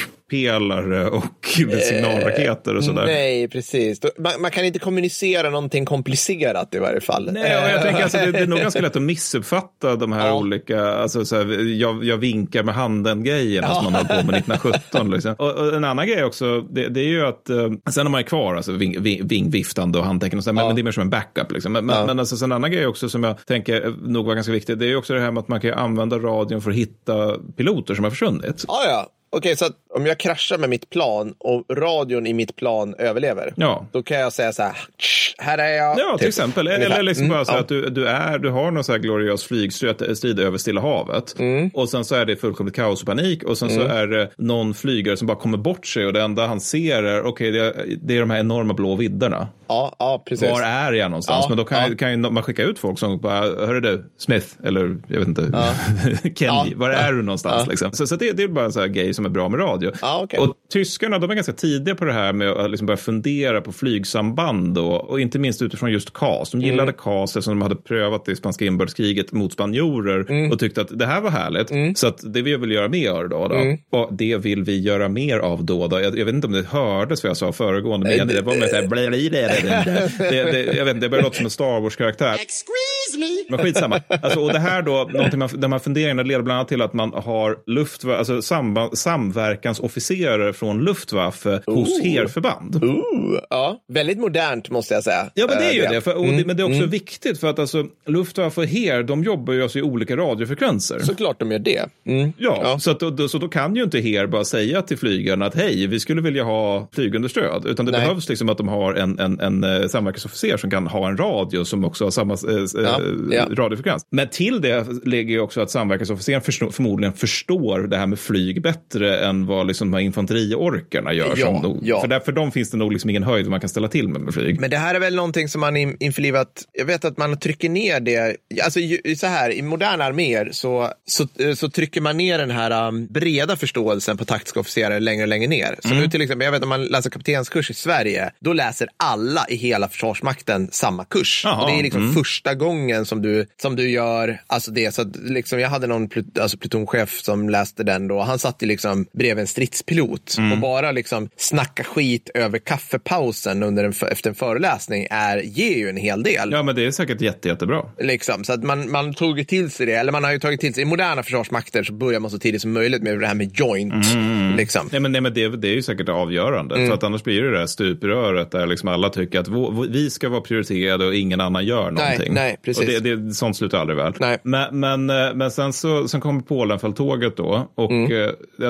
Speaker 2: pelare och signalraketer och sådär.
Speaker 1: Nej, precis. Man, man kan inte kommunicera någonting komplicerat i varje fall.
Speaker 2: Nej, och jag tänker alltså, det, det är nog ganska lätt att missuppfatta de här ja. olika, alltså så här, jag, jag vinkar med handen-grejen ja. som man har på med nittonhundrasjutton. Liksom. Och, och en annan grej också, det, det är ju att eh, sen har man är kvar, alltså ving, ving, vingviftande och handtecken och sådär, ja. men, men det är mer som en backup. Liksom. Men, ja. men alltså, en annan grej också som jag tänker nog var ganska viktigt, det är ju också det här med att man kan använda radion för att hitta piloter som har försvunnit.
Speaker 1: Ja, ja. Okej, okay, så att om jag kraschar med mitt plan och radion i mitt plan överlever, ja. då kan jag säga så här, här är jag.
Speaker 2: Ja, till typ. exempel. Eller, eller liksom mm, bara så ja. att du, du, är, du har någon så här gloriös flygstrid över Stilla havet. Mm. Och sen så är det fullkomligt kaos och panik. Och sen mm. så är det någon flygare som bara kommer bort sig och det enda han ser är, okej, okay, det, det är de här enorma blå vidderna.
Speaker 1: Ja, ja, precis.
Speaker 2: Var är jag någonstans? Ja, Men då kan, ja. kan ju man skicka ut folk som bara, hörru du, Smith, eller jag vet inte, ja. Kenny, ja. var är du någonstans? Ja. Liksom? Så, så det, det är bara en sån här grej som är bra med radio.
Speaker 1: Ah, okay.
Speaker 2: Och tyskarna, de är ganska tidiga på det här med att liksom börja fundera på flygsamband och, och inte minst utifrån just C A S. De gillade mm. C A S eftersom de hade prövat det i spanska inbördeskriget mot spanjorer mm. och tyckte att det här var härligt. Mm. Så att det vill vi göra mer då. då. Mm. Och det vill vi göra mer av då. då. Jag, jag vet inte om det hördes vad jag sa föregående, men det var med så här, blä, blä, blä, blä. Det, det, jag vet inte, det börjar låta som en Star Wars-karaktär. Excuse me! Men skitsamma. Alltså, och det här då, någonting man, de här funderingarna leder bland annat till att man har luft, alltså samband, samverkansofficerare från Luftwaffe oh. hos herförband.
Speaker 1: Oh. Ja, väldigt modernt måste jag säga.
Speaker 2: Ja, men det är ju det. För, och mm. det men det är också mm. viktigt för att alltså, Luftwaffe och her, de jobbar ju alltså i olika radiofrekvenser.
Speaker 1: Såklart de gör det. Mm.
Speaker 2: Ja, ja. Så, att, då, så då kan ju inte her bara säga till flygarna att hej, vi skulle vilja ha flygunderstöd. Utan det Nej. behövs liksom att de har en, en, en, en samverkansofficer som kan ha en radio som också har samma eh, ja. Ja. radiofrekvens. Men till det lägger ju också att samverkansofficeren förstå, förmodligen förstår det här med flyg bättre än vad liksom de här infanteriorkarna gör. Ja, som nog, ja. För, där, för dem finns det nog liksom ingen höjd man kan ställa till med med flyg.
Speaker 1: Men det här är väl någonting som man införlivat, jag vet att man trycker ner det, alltså så här, i moderna arméer så, så, så trycker man ner den här um, breda förståelsen på taktiska officerare längre och längre ner. Så mm. nu till exempel, jag vet om man läser kaptenskurs i Sverige, då läser alla i hela försvarsmakten samma kurs. Aha, och det är liksom mm. första gången som du, som du gör, alltså det, så att liksom, jag hade någon plut, alltså plutonchef som läste den då, han satt ju liksom bredvid en stridspilot mm. och bara liksom snacka skit över kaffepausen under en, efter en föreläsning är, ger ju en hel del.
Speaker 2: Ja, men det är säkert jätte, jättebra.
Speaker 1: Liksom, så att man, man tog till sig det, eller man har ju tagit till sig, i moderna försvarsmakter så börjar man så tidigt som möjligt med det här med joint. Mm. Liksom.
Speaker 2: Nej, men, nej, men det, det är ju säkert avgörande, mm. för att annars blir det det här stupröret där liksom alla tycker att v- vi ska vara prioriterade och ingen annan gör någonting.
Speaker 1: Nej, nej precis.
Speaker 2: Och det, det, sånt slutar aldrig väl. Nej. Men, men, men sen så sen kom Polenfälttåget då och mm. jag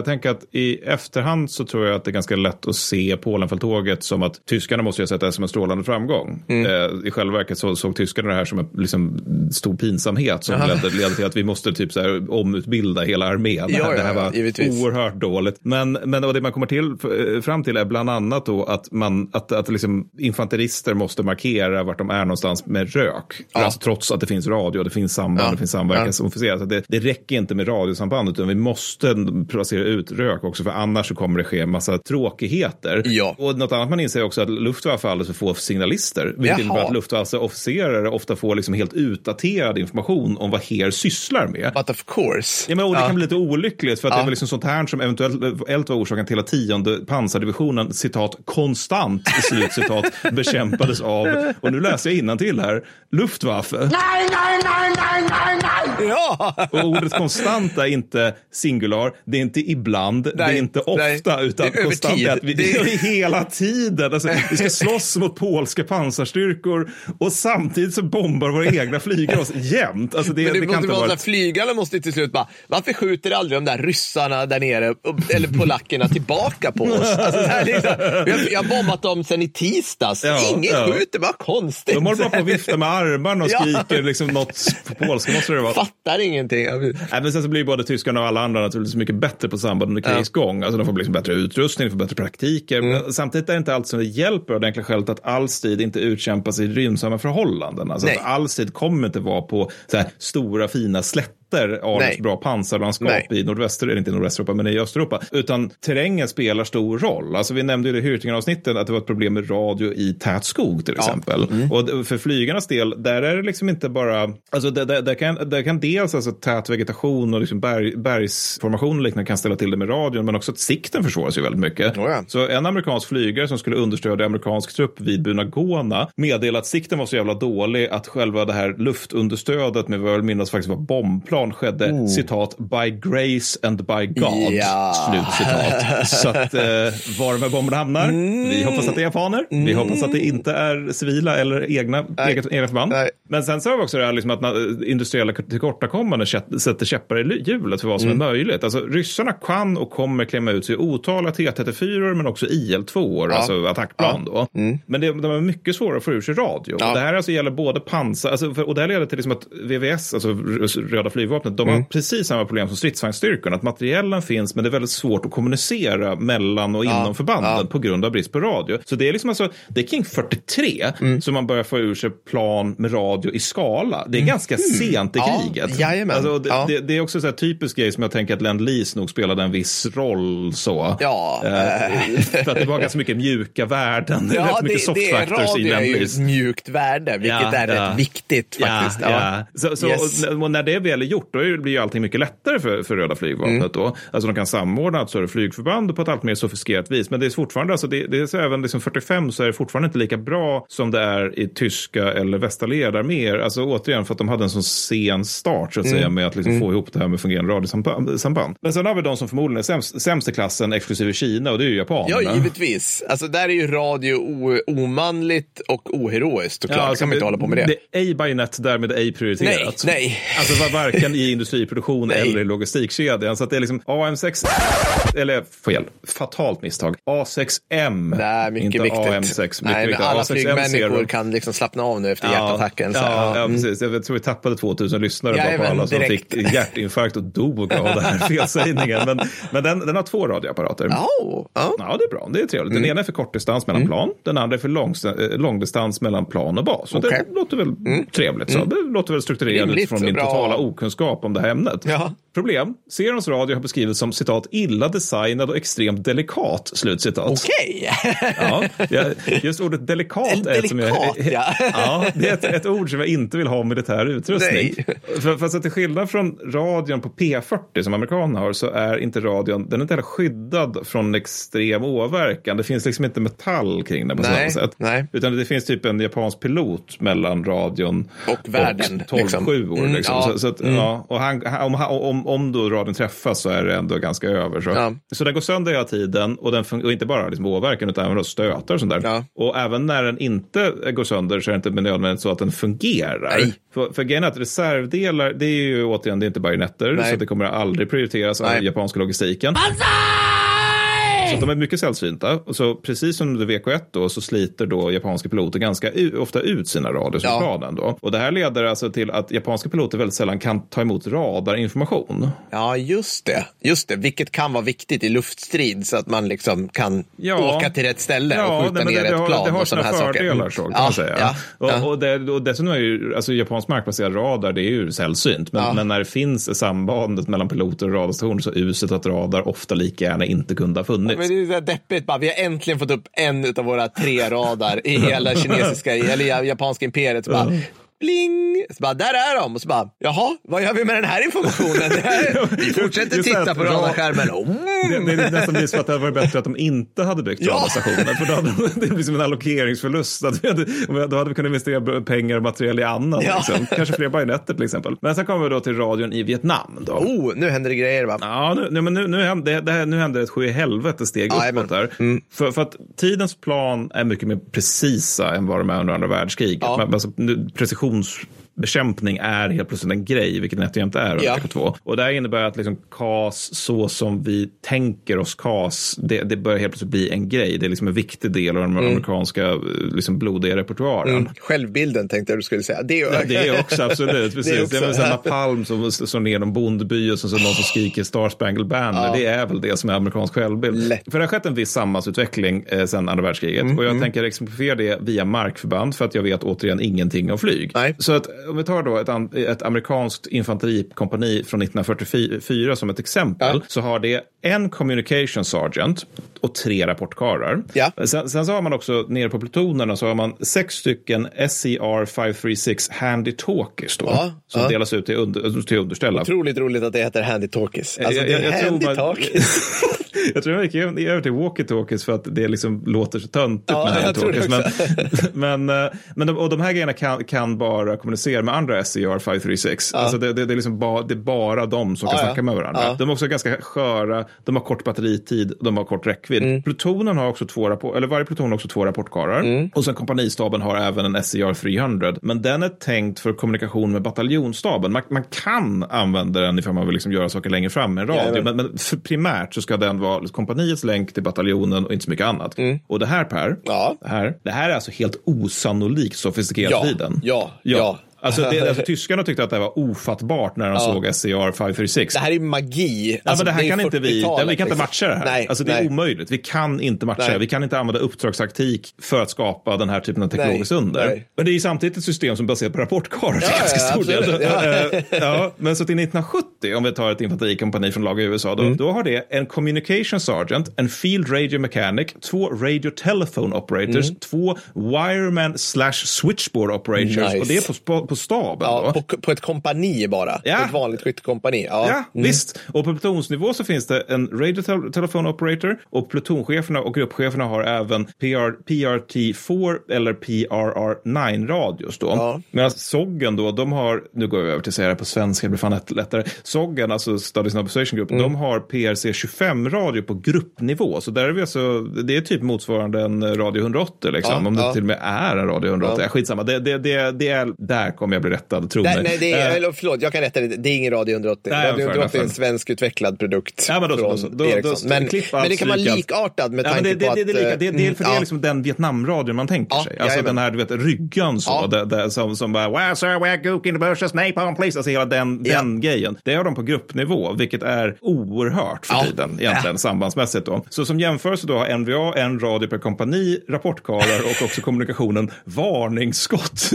Speaker 2: tänker att i efterhand så tror jag att det är ganska lätt att se Polenfälttåget som att tyskarna måste ju sätta det som en strålande framgång. Mm. Eh, I själva verket så såg tyskarna det här som en liksom, stor pinsamhet som ledde, ledde till att vi måste typ så här, omutbilda hela armén. Det här, ja, det här var givetvis oerhört dåligt. Men, men och det man kommer till, fram till är bland annat då att, man, att, att liksom infanterister måste markera vart de är någonstans med rök. Ja. Alltså, trots att det finns radio, det finns samband, ja. det finns samverkan som officerar. Så det, det räcker inte med radiosamband utan vi måste placera ut rök också för annars så kommer det ske en massa tråkigheter. Ja. Och något annat man inser också att Luftwaffe alldeles för få signalister. Vilket innebär att Luftwaffe-officerare ofta får liksom helt utdaterad information om vad Heer sysslar med.
Speaker 1: But of course.
Speaker 2: Ja, men och det
Speaker 1: ja.
Speaker 2: kan bli lite olyckligt för att
Speaker 1: ja.
Speaker 2: det är väl liksom sånt här som eventuellt var orsaken till att tionde pansardivisionen citat konstant i slutcitat bekämpades av, och nu läser jag innantill här, Luftwaffe.
Speaker 3: Nej, nej, nej, nej, nej, nej!
Speaker 1: Ja!
Speaker 2: Och ordet konstant är inte singular, det är inte ibland, nej, det är inte ofta, nej, utan konstant är att vi, det är hela tiden. Alltså, vi ska slåss mot polska pansarstyrkor och samtidigt så bombar våra egna flygare oss jämt. Alltså det,
Speaker 1: men det,
Speaker 2: det kan inte
Speaker 1: vara
Speaker 2: vara...
Speaker 1: Flygarna måste till slut bara, varför skjuter aldrig de där ryssarna där nere eller polackerna tillbaka på oss? Alltså, det här liksom, jag, jag har bombat dem sen i tisdags. Ja, Ingen ja. skjuter, bara konstigt.
Speaker 2: De håller bara på att vifta med armarna och skriker liksom något på polska, måste det vara.
Speaker 1: Fattar ingenting.
Speaker 2: Nej, men sen så blir både tyskarna och alla andra naturligtvis mycket bättre på samband under krigs gång. Alltså de får liksom bättre utrustning, får bättre praktiker. Mm. Men samtidigt är det inte allt som det hjälper av det enkla skälet att all strid inte utkämpas i rymsamma förhållanden. Alltså att all strid kommer inte vara på så här stora fina slätt Arnes bra pansarlandskap Nej. i nordväster, eller inte i nordvästeuropa men i Östeuropa, utan terrängen spelar stor roll. Alltså vi nämnde ju i det Hürtingen-avsnittet att det var ett problem med radio i tät skog till exempel. Ja. Mm. Och för flygarnas del, där är det liksom inte bara, alltså där, där, där, kan, där kan dels alltså tät vegetation och liksom berg, bergsformation och liknande kan ställa till det med radion, men också att sikten försvåras ju väldigt mycket. Oh ja. Så en amerikansk flygare som skulle understödja amerikansk trupp vid Bunagona meddelade att sikten var så jävla dålig att själva det här luftunderstödet med vad jag minns faktiskt var bombplan skedde, oh. citat, by grace and by God, ja. slutcitat. Så att eh, var de här bomberna hamnar, mm. vi hoppas att det är japaner, mm. vi hoppas att det inte är civila eller egna, eget, egna förband. Nej. Men sen så har vi också det här liksom att industriella tillkortakommande sätter käppar i hjulet för vad som mm. är möjligt. Alltså ryssarna kan och kommer klämma ut sig otaliga T trettiofyra men också I L två, ja. alltså attackplan ja. då. Mm. Men det, de är mycket svårare att få ur sig radio. Ja. Och det här alltså gäller både pansar, alltså för, och det här leder till liksom att V V S, alltså röda flygvapnet, de har mm. precis samma problem som stridsvagnsstyrkorna. Att materiellen finns men det är väldigt svårt att kommunicera mellan och ja. inom förbanden ja. på grund av brist på radio. Så det är liksom alltså, det är kring fyrtiotre mm. som man börjar få ur sig plan med radio i skala. Det är mm. ganska sent i ja. kriget.
Speaker 1: Jajamän.
Speaker 2: Alltså, det,
Speaker 1: ja.
Speaker 2: det, det är också så här typisk grej som jag tänker att Lend-Lease nog spelade en viss roll så.
Speaker 1: Ja.
Speaker 2: Eh, för att det var ganska mycket mjuka värden.
Speaker 1: Ja,
Speaker 2: rätt mycket soft factors i Lend-Lease.
Speaker 1: Radio är ju ett mjukt värde, vilket ja, är ja. rätt viktigt faktiskt.
Speaker 2: Ja, ja. Ja. Så, så, yes. och, och när det väl är gjort då blir ju allting mycket lättare för, för röda flygvapnet mm. då. Alltså de kan samordna ett större flygförband på ett allt mer sofistikerat vis. Men det är fortfarande, alltså det, det är så även liksom fyrtiofem så är det fortfarande inte lika bra som det är i tyska eller västalliedarméer. Alltså återigen för att de hade en sån sen start så att mm. säga med att liksom mm. få ihop det här med fungerande radiosamband. Men sen har vi de som förmodligen är sämst, sämst i klassen exklusive Kina och det är ju japanerna.
Speaker 1: Ja, givetvis. Alltså där är ju radio o- omanligt och oheroiskt och klart. Ja, alltså, kan vi inte hålla på med det.
Speaker 2: Det är ej bajonett därmed ej prioriterat.
Speaker 1: Nej, nej.
Speaker 2: Alltså var varken i industriproduktion eller i logistikkedjan. Så att det är liksom A M sex, eller fel, fatalt misstag. A sex M.
Speaker 1: Nej, mycket
Speaker 2: inte
Speaker 1: viktigt.
Speaker 2: A M sex. Mycket
Speaker 1: Nej, men alla
Speaker 2: A sex M
Speaker 1: flygmänniskor kan liksom slappna av nu efter ja, hjärtattacken. Så,
Speaker 2: ja,
Speaker 1: ja,
Speaker 2: ja, precis. Jag tror vi tappade tvåtusen lyssnare
Speaker 1: ja,
Speaker 2: på alla som
Speaker 1: direkt.
Speaker 2: fick hjärtinfarkt och dog av den här felsägningen. Men, men den, den har två radioapparater.
Speaker 1: Oh, oh.
Speaker 2: Ja, det är bra. Det är trevligt. Den mm. ena är för kortdistans mellan mm. plan. Den andra är för lång, långdistans mellan plan och bas. Så okay. det låter väl mm. trevligt. Så. Mm. Det låter väl strukturerat utifrån min bra. totala okunskap om det här ämnet.
Speaker 1: Ja.
Speaker 2: Problem. Seriens radio har beskrivits som citat illa designad och extremt delikat, slutcitat.
Speaker 1: Okej.
Speaker 2: Okay. ja, just ordet delikat är
Speaker 1: delikat,
Speaker 2: ett som jag...
Speaker 1: ja.
Speaker 2: ja, det är ett, ett ord som jag inte vill ha militär utrustning. För, för att till skillnad från radion på P fyrtio som amerikanerna har så är inte radion, den är inte heller skyddad från extrem åverkan. Det finns liksom inte metall kring den på samma sätt.
Speaker 1: Nej.
Speaker 2: Utan det finns typ en japansk pilot mellan radion
Speaker 1: och världen.
Speaker 2: tolv sju år.
Speaker 1: Mm,
Speaker 2: liksom.
Speaker 1: ja.
Speaker 2: så, så att,
Speaker 1: mm.
Speaker 2: ja, Ja, och han, om, om, om då radion träffas så är det ändå ganska över. Så, ja. så den går sönder hela tiden och, den fun- och inte bara liksom åverkan utan även stötar och sånt där. Ja. Och även när den inte går sönder så är det inte nödvändigt så att den fungerar. Nej. För, för grejen är att reservdelar, det är ju återigen, det är inte bajonetter. Nej. Så det kommer aldrig prioriteras av japanska logistiken. Så de är mycket sällsynta. Och så precis som under V K ett då så sliter då japanska piloter ganska u- ofta ut sina radios i planen då. Och det här leder alltså till att japanska piloter väldigt sällan kan ta emot radarinformation.
Speaker 1: Ja, just det. Just det. Vilket kan vara viktigt i luftstrid så att man liksom kan ja. åka till rätt ställe ja, och skjuta nej, ner det, ett
Speaker 2: har,
Speaker 1: plan
Speaker 2: det har
Speaker 1: och sådana här saker.
Speaker 2: Det har sina fördelar så kan
Speaker 1: ja,
Speaker 2: man säga.
Speaker 1: Ja, ja.
Speaker 2: Och, och, det, och dessutom är ju alltså, japansk markbaserad radar, det är ju sällsynt. Men, ja. men när det finns sambandet mellan piloter och radarstationer så är uset att radar ofta lika gärna inte kunde ha funnits.
Speaker 1: Ja, men det är deppigt. Bara, vi har äntligen fått upp en av våra tre radar i hela kinesiska eller japanska imperiet. Så bara, bling! Så bara, där är de. Och så bara, jaha, vad gör vi med den här informationen? Vi fortsätter titta på radarskärmen. Oh.
Speaker 2: Det, det är nästan blir så att det hade varit bättre att de inte hade byggt ja. radarstationer. För då hade det blir som en allokeringsförlust. Att vi hade, då hade vi kunnat investera pengar och material i annat. Ja. Liksom. Kanske fler bajonetter till exempel. Men sen kommer vi då till radion i Vietnam. Då.
Speaker 1: Oh, nu händer det grejer va?
Speaker 2: Ja, nu, nu, men nu, nu, händer, det här, nu händer ett sju i helvete steg ja, uppåt där. Mm. För, för att tidens plan är mycket mer precisa än vad de är under andra världskriget. Ja. Men, alltså, nu, precision bekämpning är helt plötsligt en grej, vilket nätt och jämt är under ja. V K två. Och det här innebär att liksom C A S, så som vi tänker oss C A S, det, det börjar helt plötsligt bli en grej. Det är liksom en viktig del av den mm. amerikanska liksom, blodiga repertoaren. Mm.
Speaker 1: Självbilden tänkte jag du skulle säga. Det är,
Speaker 2: ja, det är också absolut. Precis. Det är, också, det är väl samma palm som slår ner de bondby och så någon som skriker Star Spangled Banner. Ja. Det är väl det som är amerikansk självbild. Lätt. För det har skett en viss samhällsutveckling eh, sedan andra världskriget. Mm. Och jag mm. tänker exemplifiera det via markförband för att jag vet återigen ingenting om flyg. Nej. Så att om vi tar då ett, ett amerikanskt infanterikompani från nittonhundrafyrtiofyra som ett exempel ja. så har det en communication sergeant och tre rapportkarar. Ja. Sen, sen så har man också nere på plutonerna så har man sex stycken S C R fem tre sex handy talkies då, ja. som ja. delas ut till, under, till underställda.
Speaker 1: Otroligt roligt att det heter handy talkies. Alltså jag, det är
Speaker 2: jag,
Speaker 1: handy talkies.
Speaker 2: Jag tror jag gick över till walkie-talkies för att det liksom låter så töntigt ja, med handtalkies. Men, men, men de, och de här grejerna kan, kan bara kommunicera med andra S C R fem tre sex. Ja. Alltså det, det, det, är liksom ba, det är bara de som kan ja, snacka med varandra. Ja. De är också ganska sköra, de har kort batteritid, de har kort räckvidd. Mm. Plutonen har också två rapport, eller varje pluton har också två rapportkarar. Mm. Och sen kompanistaben har även en S C R trehundra. Men den är tänkt för kommunikation med bataljonstaben. Man, man kan använda den ifall man vill liksom göra saker längre fram med en radio. Ja, men, men för primärt så ska den vara kompaniets länk till bataljonen och inte så mycket annat. Mm. Och det här Per, ja. det, här, det här är alltså helt osannolikt sofistikerat
Speaker 1: ja.
Speaker 2: tiden.
Speaker 1: Ja, ja. ja.
Speaker 2: Alltså, det, alltså tyskarna tyckte att det var ofattbart när de ja. såg S C R fem tre sex.
Speaker 1: Det här är magi.
Speaker 2: Alltså, ja, men det här det kan inte vi, det, vi kan inte matcha det här.
Speaker 1: Nej,
Speaker 2: alltså det
Speaker 1: nej.
Speaker 2: är omöjligt. Vi kan inte matcha det. Vi kan inte använda uppdragstaktik för att skapa den här typen av teknologiskt nej, under. Nej. Men det är ju samtidigt ett system som baserat på rapportkarar. Ja, ganska ja, stor del. Ja. ja, men så till nittonhundrasjuttio, om vi tar ett infanterikompani från lag i U S A, då, mm. då har det en communication sergeant, en field radio mechanic, två radio telephone operators, mm. två wireman slash switchboard operators nice. Och det är på, på staben
Speaker 1: ja.
Speaker 2: då.
Speaker 1: På, på ett kompani bara. Ja. På ett vanligt skyttekompani. Ja,
Speaker 2: ja mm. visst. Och på plutonsnivå så finns det en radio te- telephone operator och plutoncheferna och gruppcheferna har även P R, P R T fyra eller P R R nio radios då. Ja. Medan Soggen då, de har, nu går jag över till att säga det på svenska, det blir fan lättare. Soggen, alltså Studies and Observation Group, mm. de har P R C tjugofem radio på gruppnivå. Så där är vi alltså, det är typ motsvarande en radio hundraåttio liksom. Ja, om det ja. till och med är en radio hundraåttio. Ja. Skitsamma, det, det, det, det är, där kommer jag bli rättad, tro
Speaker 1: nej, nej, det är, uh, förlåt, jag kan rätta det. Det är ingen radio hundraåttio. Nej, radio hundraåttio är en svensk utvecklad produkt
Speaker 2: ja, men då,
Speaker 1: från
Speaker 2: då, då,
Speaker 1: Ericsson. Men, men det kan vara likartad med
Speaker 2: ja,
Speaker 1: tanke
Speaker 2: det, det,
Speaker 1: på
Speaker 2: det,
Speaker 1: att...
Speaker 2: Det, det, det, det, det, för det är liksom den Vietnamradion man tänker ja, sig. Alltså den här, du vet, ryggan så. Ja. Där, där, som, som bara, well sir, we're cooking the bushes, napalm please. Alltså hela den, ja. den grejen. Det har de på gruppnivå, vilket är oerhört för ja. tiden egentligen, ja. sambandsmässigt då. Så som jämförelse då har N V A en radio per kompani, rapportkarar och också kommunikationen varningsskott.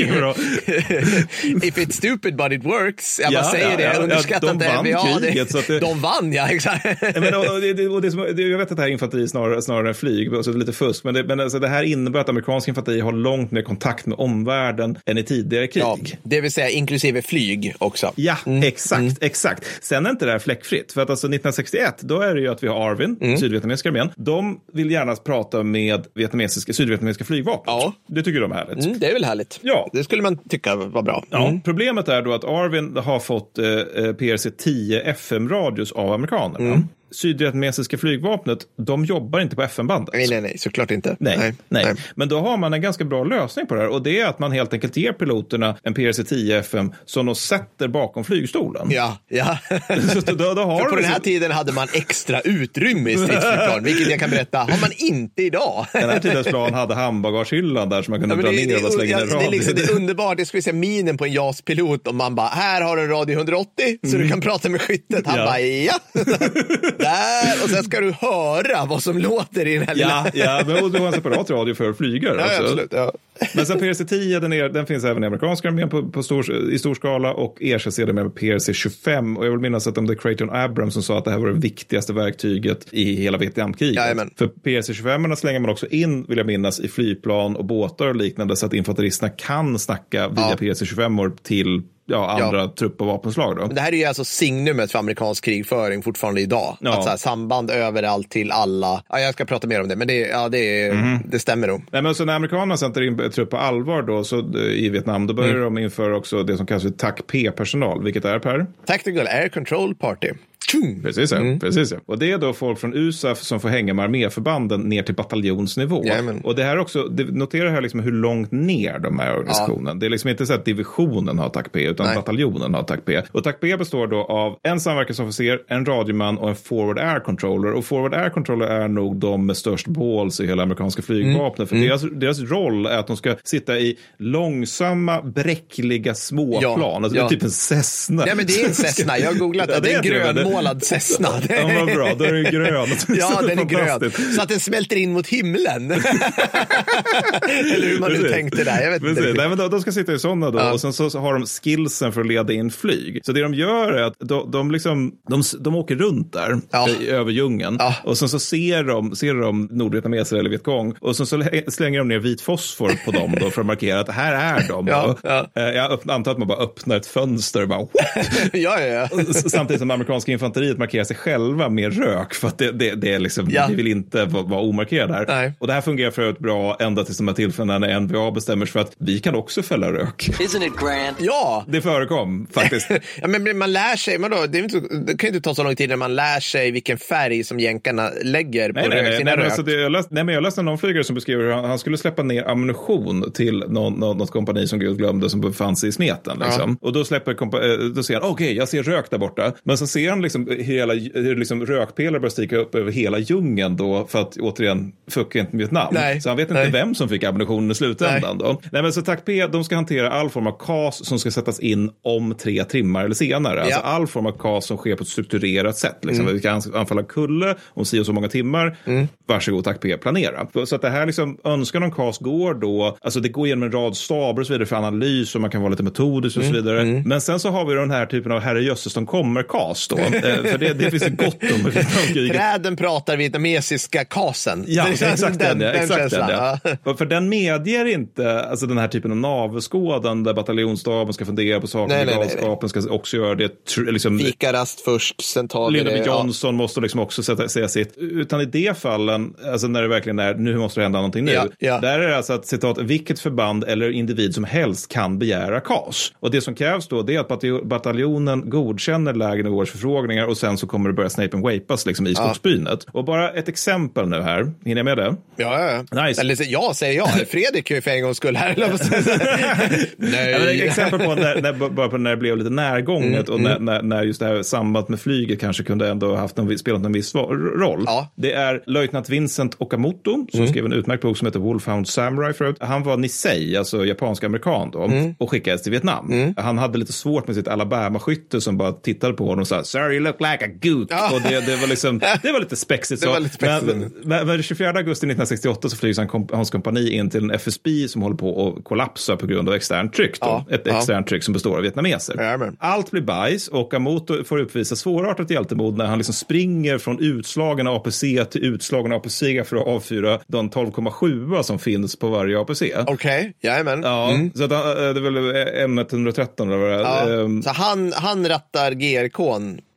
Speaker 1: If it's stupid but it works. Jag
Speaker 2: ja,
Speaker 1: bara säger
Speaker 2: ja,
Speaker 1: det. Jag
Speaker 2: ja,
Speaker 1: underskattar
Speaker 2: ja,
Speaker 1: inte
Speaker 2: N V A. Kriget,
Speaker 1: det,
Speaker 2: det,
Speaker 1: de vann, ja, exakt.
Speaker 2: Men, och, och det, och det som, det, jag vet att det här är infanteri snarare, snarare än flyg, så det är lite fusk. Men, det, men alltså, det här innebär att amerikansk infanteri har långt mer kontakt med omvärlden än i tidigare krig. Ja,
Speaker 1: det vill säga inklusive flyg också.
Speaker 2: Ja, mm. exakt, mm. exakt. Sen är inte det här fläckfritt. För att alltså nittonhundrasextioett, då är det ju att vi har Arvin, mm. sydvietnamesiska armén. De vill gärna prata med vietnamesiska, sydvietnamesiska flygvapen. Ja. Det tycker de är härligt.
Speaker 1: Mm, det är väl härligt.
Speaker 2: Ja.
Speaker 1: Det skulle man tycka tycka var bra.
Speaker 2: Ja,
Speaker 1: mm.
Speaker 2: problemet är då att Arvin har fått eh, P R C tio F M-radios av amerikanerna. Mm. Sydvietnamesiska flygvapnet, de jobbar inte på F M-bandet.
Speaker 1: Nej, nej, nej, såklart inte.
Speaker 2: Nej, nej, nej.
Speaker 1: nej.
Speaker 2: Men då har man en ganska bra lösning på det här och det är att man helt enkelt ger piloterna en P R C tio F M som de sätter bakom flygstolen.
Speaker 1: Ja, ja.
Speaker 2: Så då, då har
Speaker 1: För på den här
Speaker 2: så...
Speaker 1: tiden hade man extra utrymme i stridsflygplan, vilket jag kan berätta, har man inte idag.
Speaker 2: Den här tidens plan hade handbagagehyllan där som man kunde ja, dra
Speaker 1: det,
Speaker 2: ner och slänga
Speaker 1: ja,
Speaker 2: en radio.
Speaker 1: Det är, liksom, det är underbart, det skulle säga minen på en J A S-pilot om man bara, här har du en radio hundraåttio så mm. du kan prata med skyttet. Han ja. bara, ja. Där, och sen ska du höra vad som låter i den här
Speaker 2: ja,
Speaker 1: lilla...
Speaker 2: Ja, men du har en separat radio för flygare.
Speaker 1: Ja,
Speaker 2: alltså.
Speaker 1: absolut, ja.
Speaker 2: Men sen P R C tio, den, är, den finns även i amerikanska armén på, på stor, i stor skala och ersätts sedan med P R C tjugofem. Och jag vill minnas att det är Creighton Abrams som sa att det här var det viktigaste verktyget i hela Vietnamkriget.
Speaker 1: Jajamän.
Speaker 2: För P R C tjugofem slänger man också in, vill jag minnas, i flygplan och båtar och liknande så att infanteristerna kan snacka via ja. P R C tjugofem till ja, andra ja. trupp- och vapenslag. Då.
Speaker 1: Men det här är ju alltså signumet för amerikansk krigföring fortfarande idag. Ja. Att så här, samband överallt till alla. Ja, jag ska prata mer om det, men det, ja, det, mm. det stämmer nog.
Speaker 2: Nej, men så när amerikanerna sätter in trupp på allvar då, så, i Vietnam, då börjar mm. de införa också det som kallas för T A C P-personal. Vilket är, Per?
Speaker 1: Tactical Air Control Party.
Speaker 2: Precis, ja. Mm. Precis ja. Och det är då folk från U S A F som får hänga med arméförbanden ner till bataljonsnivå.
Speaker 1: Jajamän. Och
Speaker 2: det här också, det, notera här liksom hur långt ner de är organisationen. Ja. Det är liksom inte så att divisionen har T A C P utan Nej. bataljonen har T A C P. Och T A C P består då av en samverkansofficer, en radioman och en forward air controller. Och forward air controller är nog de med störst balls i hela amerikanska flygvapnet. Mm. För mm. Deras, deras roll är att de ska sitta i långsamma, bräckliga småplan. Ja. Alltså, ja. Det är typ en Cessna.
Speaker 1: Ja, men det är en Cessna. Jag har googlat det. Ja, det är en grönmålad Cessna.
Speaker 2: Ja, vad bra. Då är den grön.
Speaker 1: Ja, den är grön. Så att den smälter in mot himlen. Eller hur man nu Precis. tänkte där. Jag vet
Speaker 2: Precis.
Speaker 1: inte.
Speaker 2: Nej, men de, de ska sitta i sådana då. Ja. Och sen så har de skillsen för att leda in flyg. Så det de gör är att de, de, liksom, de, de åker runt där ja. i, över djungeln. Ja. Och sen så ser de, ser de nordvietnameser eller vietcong. Och sen så slänger de ner vit fosfor på dem då för att markera att här är de. Ja. Ja. Jag öppnar, antar att man bara öppnar ett fönster och bara
Speaker 1: ja, ja, ja.
Speaker 2: Samtidigt som amerikanska infanteriet markerar sig själva med rök för att det, det, det är liksom, ja. vi vill inte vara, vara omarkerade här. Nej. Och det här fungerar för ett bra ända tills de här tillfällena när N V A bestämmer sig för att vi kan också fälla rök.
Speaker 5: Isn't it grand?
Speaker 1: Ja!
Speaker 2: Det förekom faktiskt.
Speaker 1: Ja, men man lär sig, men då, det, är inte, det kan inte ta så lång tid när man lär sig vilken färg som jänkarna lägger på
Speaker 2: nej,
Speaker 1: rök,
Speaker 2: nej,
Speaker 1: sina
Speaker 2: nej,
Speaker 1: rök.
Speaker 2: Alltså det, jag läste, nej, men jag läste någon flygare som beskriver hur han, han skulle släppa ner ammunition till någon, någon, något kompani som Gud glömde som befann sig i smeten. Liksom. Ja. Och då släpper kompa- då ser han, okej, okay, jag ser rök där borta. Men så ser han liksom hela liksom, rökpelare börjar sticka upp över hela djungeln då för att återigen fucka inte Vietnam. Nej. Så han vet inte nej. vem som fick ammunitionen i slutändan nej. då. Nej, men så T A C P, de ska hantera all form av C A S som ska sättas in om tre timmar eller senare. Ja. Alltså all form av C A S som sker på ett strukturerat sätt. Liksom. Mm. Vi kan anfalla kulle om si och så många timmar. Mm. Varsågod T A C P, planera. Så att det här liksom, önskan om C A S går då, alltså det går igenom en rad staber och så vidare för analys och man kan vara lite metodisk och mm. så vidare. Mm. Men sen så har vi den här typen av herrejösses de kommer C A S då. För det, det finns det gott om.
Speaker 1: Träden pratar vietnamesiska kasen.
Speaker 2: Ja, exakt den, ja, exakt den, ja. Ja. För den medger inte alltså den här typen av navskådan där bataljonsstaben ska fundera på saker. Galskapen ska också göra det. Liksom,
Speaker 1: fikarast först, sen tar vi det.
Speaker 2: Lyndon Johnson ja. måste liksom också sätta, säga sitt. Utan i det fallen, alltså när det verkligen är, nu måste det hända någonting nu. Ja, ja. Där är det alltså att citat, vilket förband eller individ som helst kan begära C A S. Och det som krävs då, det är att bataljonen godkänner lägre nivåers förfrågningar och sen så kommer det börja snape and wapas liksom i skogsbrynet. Ja. Och bara ett exempel nu här. Hinner jag med det?
Speaker 1: Ja, ja.
Speaker 2: Nice.
Speaker 1: Eller, ja, säger jag. Fredrik är ju för en gång skull här.
Speaker 2: Nej. Ja, ett exempel på när, när, bara på när det blev lite närgånget mm, och när, mm. när, när just det här sambandet med flyget kanske kunde ändå haft en, spelat en viss roll. Ja. Det är löjtnant Vincent Okamoto som mm. skrev en utmärkt bok som heter Wolfhound Samurai förut. Han var Nisei, alltså japansk-amerikan då, mm. och skickades till Vietnam. Mm. Han hade lite svårt med sitt Alabama-skytte som bara tittade på honom och sa, "Sir, you look like a gook." Ja. Och det, det var liksom, det var lite spexigt. Så. Men, men, men fjärde augusti nittonhundrasextioåtta så flygs han, hans kompani in till en F S B som håller på att kollapsa på grund av externt tryck. Då. Ja. Ett ja. externt tryck som består av vietnameser. Ja, allt blir bajs och Okamoto får uppvisa svårartat hjältemod när han liksom springer från utslagen A P C till utslagen A P C för att avfyra de tolv komma sju som finns på varje A P C.
Speaker 1: Okej, okay. jajamän.
Speaker 2: Ja, mm. så att han, det är väl M etthundratretton eller vad det är.
Speaker 1: Ja. Um, så han, han rattar G R K:n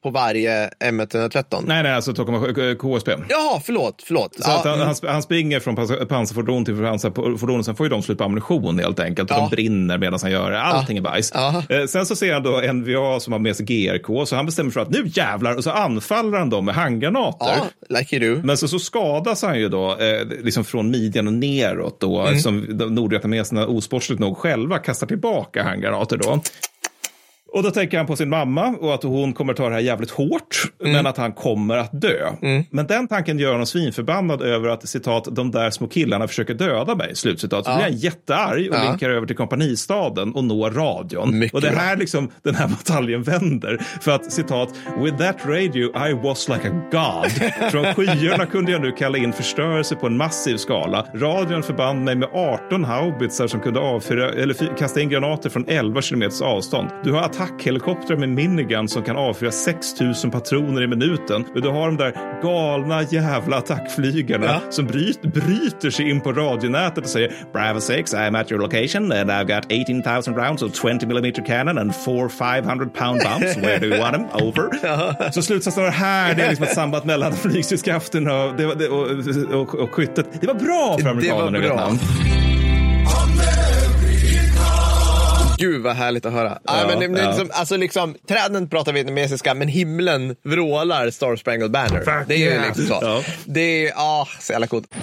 Speaker 1: på varje M ett tretton?
Speaker 2: Nej, nej, alltså K S P.
Speaker 1: Jaha, förlåt, förlåt.
Speaker 2: Så
Speaker 1: ja,
Speaker 2: att han,
Speaker 1: mm.
Speaker 2: han, han springer från pansarfordon till pansarfordon, sen får ju de slut på ammunition helt enkelt. Och
Speaker 1: ja.
Speaker 2: de brinner medan han gör det. Allting ja. är bajs. Eh, sen så ser han då en V A som har med sig G R K, så han bestämmer för att nu jävlar, och så anfaller han dem med handgranater.
Speaker 1: Ja, like you do.
Speaker 2: Men så, så skadas han ju då eh, liksom från midjan och neråt då, mm. som de nordvietnameserna osportsligt nog själva kastar tillbaka handgranater då. Och då tänker han på sin mamma och att hon kommer ta det här jävligt hårt, mm. men att han kommer att dö. Mm. Men den tanken gör honom svinförbannad över att, citat, de där små killarna försöker döda mig, slutcitat. Så ja. blir han jättearg och ja. linkar över till kompanistaden och når radion. Mycket och det här liksom, den här bataljen vänder. För att, citat, with that radio I was like a god. Från skyarna kunde jag nu kalla in förstörelse på en massiv skala. Radion förband mig med arton haubitsar som kunde avfyra, eller kasta in granater från elva kilometers avstånd. Du har attackhelikoptrar med minigun som kan avfyra sex tusen patroner i minuten. Och du har de där galna jävla attackflygarna ja. som bryt, bryter sig in på radionätet och säger Bravo sex, I'm at your location and I've got eighteen thousand rounds of twenty millimeter cannon and four five hundred pound bombs. Where do you want them? Over. Ja. Så slutsatsen av det här, det är liksom ett samband mellan flygstridskrafterna och, det, det, och, och, och skyttet. Det var bra för amerikanerna i Vietnam.
Speaker 1: Gud vad härligt att höra. Ja, ja, men det, ja. liksom, alltså liksom, träden pratar vietnamesiska, men himlen vrålar Star Spangled Banner. Fuck det är yeah. ju liksom så. Ja. Det är, ja, så jävla coolt.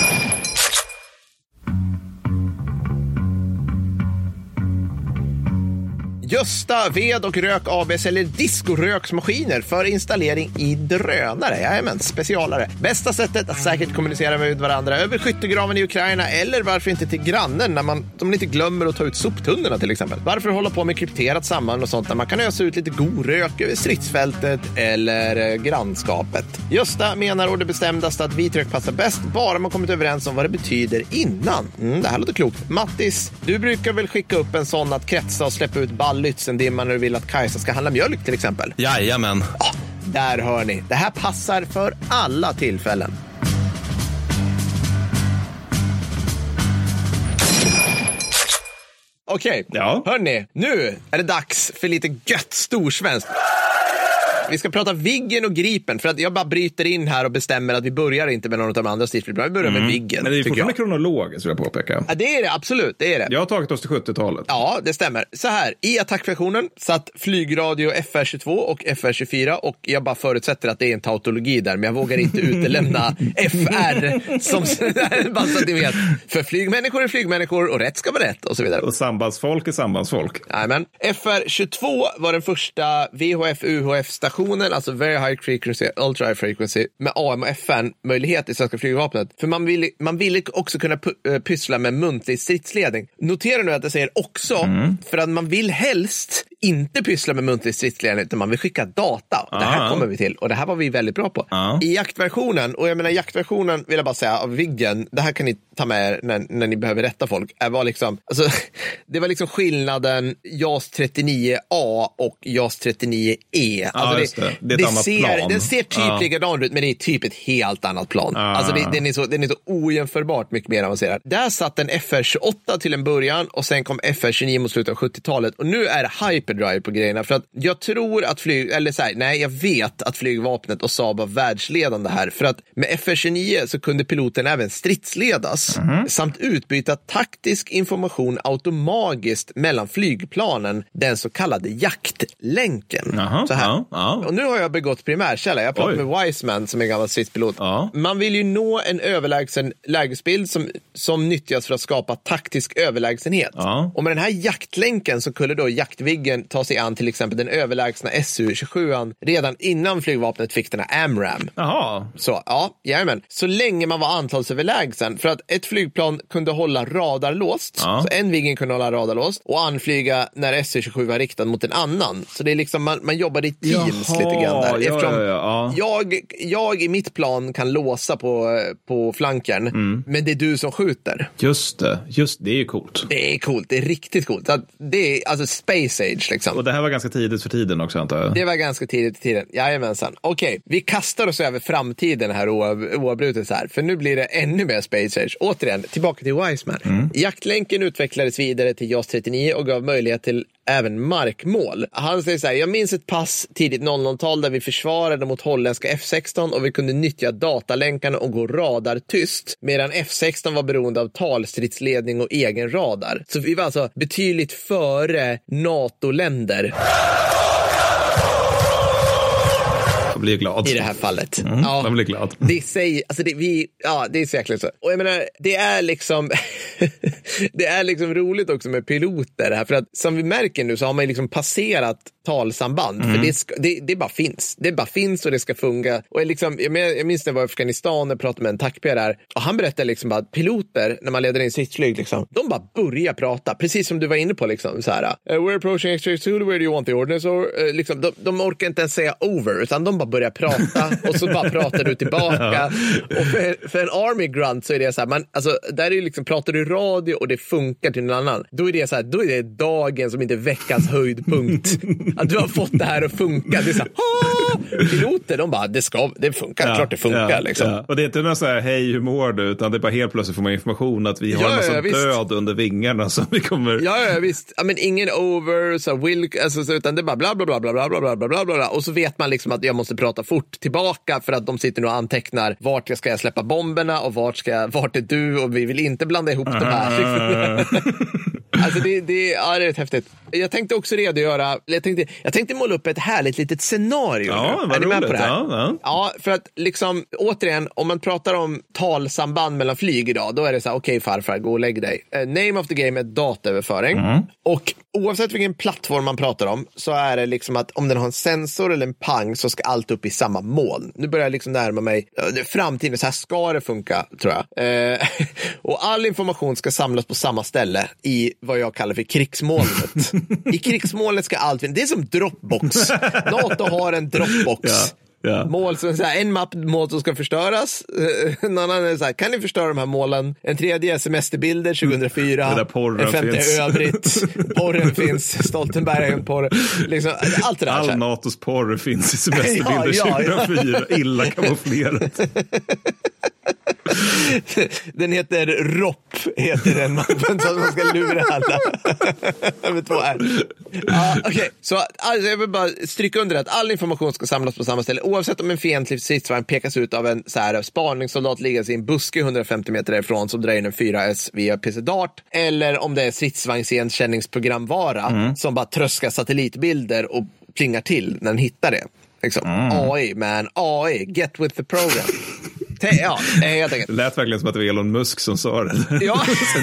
Speaker 1: Gösta Ved och Rök A B säljer diskoröksmaskiner för installering i drönare. Jajamän, specialare. Bästa sättet att säkert kommunicera med varandra över skyttegraven i Ukraina, eller varför inte till grannen när man de inte glömmer att ta ut soptunnorna till exempel. Varför hålla på med krypterat samband och sånt när man kan ösa ut lite god rök över stridsfältet eller grannskapet. Gösta menar och det bestämdaste att vitrök passar bäst bara man kommit överens om vad det betyder innan. Mm, det här låter klokt. Mattis, du brukar väl skicka upp en sån att kretsa och släppa ut ball Lützendimman när du vill att Kajsa ska handla mjölk till exempel.
Speaker 5: Jajamän.
Speaker 1: Ah, där hör ni. Det här passar för alla tillfällen. Okej, okay.
Speaker 2: ja.
Speaker 1: Hörni, nu är det dags för lite gött storsvenskt. Vi ska prata Viggen och Gripen, för att jag bara bryter in här och bestämmer att vi börjar inte med någon av de andra stridsflygplanen. Vi börjar mm. med Viggen.
Speaker 2: Men det är fortfarande kronologiskt, vill jag påpeka.
Speaker 1: Ja, det är det, absolut. Det är det.
Speaker 2: Jag har tagit oss till sjuttiotalet.
Speaker 1: Ja, det stämmer. Så här, i attackversionen satt flygradio F R tjugotvå och F R tjugofyra, och jag bara förutsätter att det är en tautologi där, men jag vågar inte utelämna F R som bara så att ni vet. För flygmänniskor är flygmänniskor och rätt ska vara rätt och så vidare.
Speaker 2: Och sambandsfolk är sambandsfolk.
Speaker 1: Jajamän. F R tjugotvå var den första V H F-U H F-stationen, alltså Very High Frequency, Ultra High Frequency, med A M och F N-möjlighet i svenska flygvapnet. För man ville, man ville också kunna p- pyssla med muntlig stridsledning. Notera nu att jag säger också, mm. för att man vill helst inte pyssla med muntlig stridsledning, utan man vill skicka data. Ah. Det här kommer vi till, och det här var vi väldigt bra på. Ah. I jaktversionen, och jag menar jaktversionen vill jag bara säga av Viggen, det här kan ni ta med när, när ni behöver rätta folk, är var liksom, alltså, det var liksom skillnaden JAS trettionio A och JAS trettionio E.
Speaker 2: Ah,
Speaker 1: alltså
Speaker 2: det, det, det, det
Speaker 1: ser, den ser typ ah. likadan ut, men det är typ ett helt annat plan. Ah. Alltså det, den, är så, den är så ojämförbart mycket mer avancerad. Där satt en F R tjugoåtta till en början, och sen kom F R tjugonio mot slutet av sjuttiotalet, och nu är det hyperdrive på grejerna, för att jag tror att flyg, eller så här, nej jag vet att flygvapnet och Saab var världsledande här, för att med F R tjugonio så kunde piloten även stridsledas mm. samt utbyta taktisk information automatiskt mellan flygplanen, den så kallade jaktlänken.
Speaker 2: Aha,
Speaker 1: så här.
Speaker 2: Ja, ja.
Speaker 1: Och nu har jag begått primärkälla. Jag pratar med Wiseman som är en gammal stridspilot. Ja. Man vill ju nå en överlägsen lägesbild som, som nyttjas för att skapa taktisk överlägsenhet. Ja. Och med den här jaktlänken så kunde då jaktviggen ta sig an till exempel den överlägsna S U tjugosju redan innan flygvapnet fick den här AMRAAM.
Speaker 2: Jaha.
Speaker 1: Så, ja, jajamän. Så länge man var antalsöverlägsen, för att ett flygplan kunde hålla radarlåst. Ja. Så en viggen kunde hålla radarlåst och anflyga när S U tjugosju var riktad mot en annan. Så det är liksom, man, man jobbade i teams. Jaha, lite grann där. Eftersom
Speaker 2: ja, ja, ja.
Speaker 1: Jag, jag i mitt plan kan låsa på, på flanken, mm. men det är du som skjuter.
Speaker 2: Just det, just det är ju coolt.
Speaker 1: Det är coolt, det är riktigt coolt. Det är alltså Space Age liksom.
Speaker 2: Och det här var ganska tidigt för tiden också, antar jag.
Speaker 1: Det var ganska tidigt för tiden, jajamensan. Okej, vi kastar oss över framtiden här oavbrutet så här, för nu blir det ännu mer Space Age. Återigen, tillbaka till Wiseman. Mm. Jaktlänken utvecklades vidare till JAS trettionio och gav möjlighet till även markmål. Han säger så här, jag minns ett pass tidigt noll noll-tal där vi försvarade mot holländska F sexton och vi kunde nyttja datalänkarna och gå radar tyst, medan F sexton var beroende av talstridsledning och egen radar. Så vi var alltså betydligt före NATO-länder.
Speaker 2: Jag blir glad.
Speaker 1: I det här fallet.
Speaker 2: Mm,
Speaker 1: ja,
Speaker 2: jag blir glad.
Speaker 1: Det säger, alltså det, vi, ja, det är så jäkla så. Och jag menar, det är liksom det är liksom roligt också med piloter här, för att som vi märker nu så har man ju liksom passerat talsamband, mm. för det, ska, det, det bara finns. Det bara finns och det ska funka. Och liksom, jag, jag minns när jag var i Afghanistan och pratade med en tackpia där, och han berättade liksom att piloter, när man leder in stridsflyg, liksom, de bara börjar prata, precis som du var inne på liksom, så här, uh, we're approaching X-ray Zulu, where do you want the ordnance? Or, uh, liksom, de, de orkar inte ens säga over, utan de bara börjar prata och så bara pratar du tillbaka. Och för, för en army grunt så är det så här, man, alltså, där är ju liksom, pratar du radio och det funkar till någon annan, då är det så här, då är det dagen som inte är veckans höjdpunkt. Att du har fått det här att funka. Det är så här, piloter, de bara, det ska, det funkar, ja, klart det funkar. Ja, liksom.
Speaker 2: Ja. Och det är inte någon så här, hej, hur mår du? Utan det är bara helt plötsligt får man information att vi har ja, en massa ja, död under vingarna som vi kommer...
Speaker 1: Ja, ja, visst. I men ingen over, så will, alltså, så, utan det är bara bla, bla, bla, bla, bla, bla, bla, bla, bla. Och så vet man liksom att jag måste prata fort tillbaka för att de sitter nu och antecknar vart jag ska jag släppa bomberna och vart, ska jag, vart är du, och vi vill inte blanda ihop de här. Alltså det, det, ja, det är rätt häftigt. Jag tänkte också redogöra, jag tänkte, jag tänkte måla upp ett härligt litet scenario.
Speaker 2: Ja, vad
Speaker 1: är ni med
Speaker 2: roligt.
Speaker 1: på det här?
Speaker 2: Ja, ja.
Speaker 1: Ja, för att liksom, återigen, om man pratar om talsamband mellan flyg idag, då är det så här, okej okay, farfar, gå och lägg dig. Uh, name of the game är dataöverföring. Mm. Och oavsett vilken plattform man pratar om så är det liksom att om den har en sensor eller en pang så ska allt upp i samma moln. Nu börjar jag liksom närma mig uh, framtiden, så här ska det funka, tror jag. Uh, och all information ska samlas på samma ställe i vad jag kallar för krigsmålet. I krigsmålet ska allt, det är som Dropbox. NATO har en Dropbox. Ja. Ja. Mål som så här, en mapp mål som ska förstöras. En annan är så här, kan ni förstöra de här målen? En tredje är semesterbilder tjugohundrafyra. En femte är övrigt. Porren finns. Stoltenberg är en porr. Liksom, allt det där.
Speaker 2: All NATOs porr finns i semesterbilder ja, ja, tjugohundrafyra. Ja. Illa kamouflerat.
Speaker 1: Den heter R O P, heter den mappen, så att man ska lura alla. Med två R. Ja, okej. Okay. Så alltså, jag vill bara stryka under att all information ska samlas på samma ställe, oavsett om en fientlig stridsvagn pekas ut av en så här spaningssoldat liggande i en buske hundrafemtio meter därifrån som drar in en fyra S via P C Dart, eller om det är stridsvagnsigenkänningsprogramvara mm. som bara tröskar satellitbilder och plingar till när den hittar det. Liksom. Mm. A I, man. A I. Get with the program. Ja, helt enkelt.
Speaker 2: Det lät verkligen som att det var Elon Musk som sa det.
Speaker 1: Ja,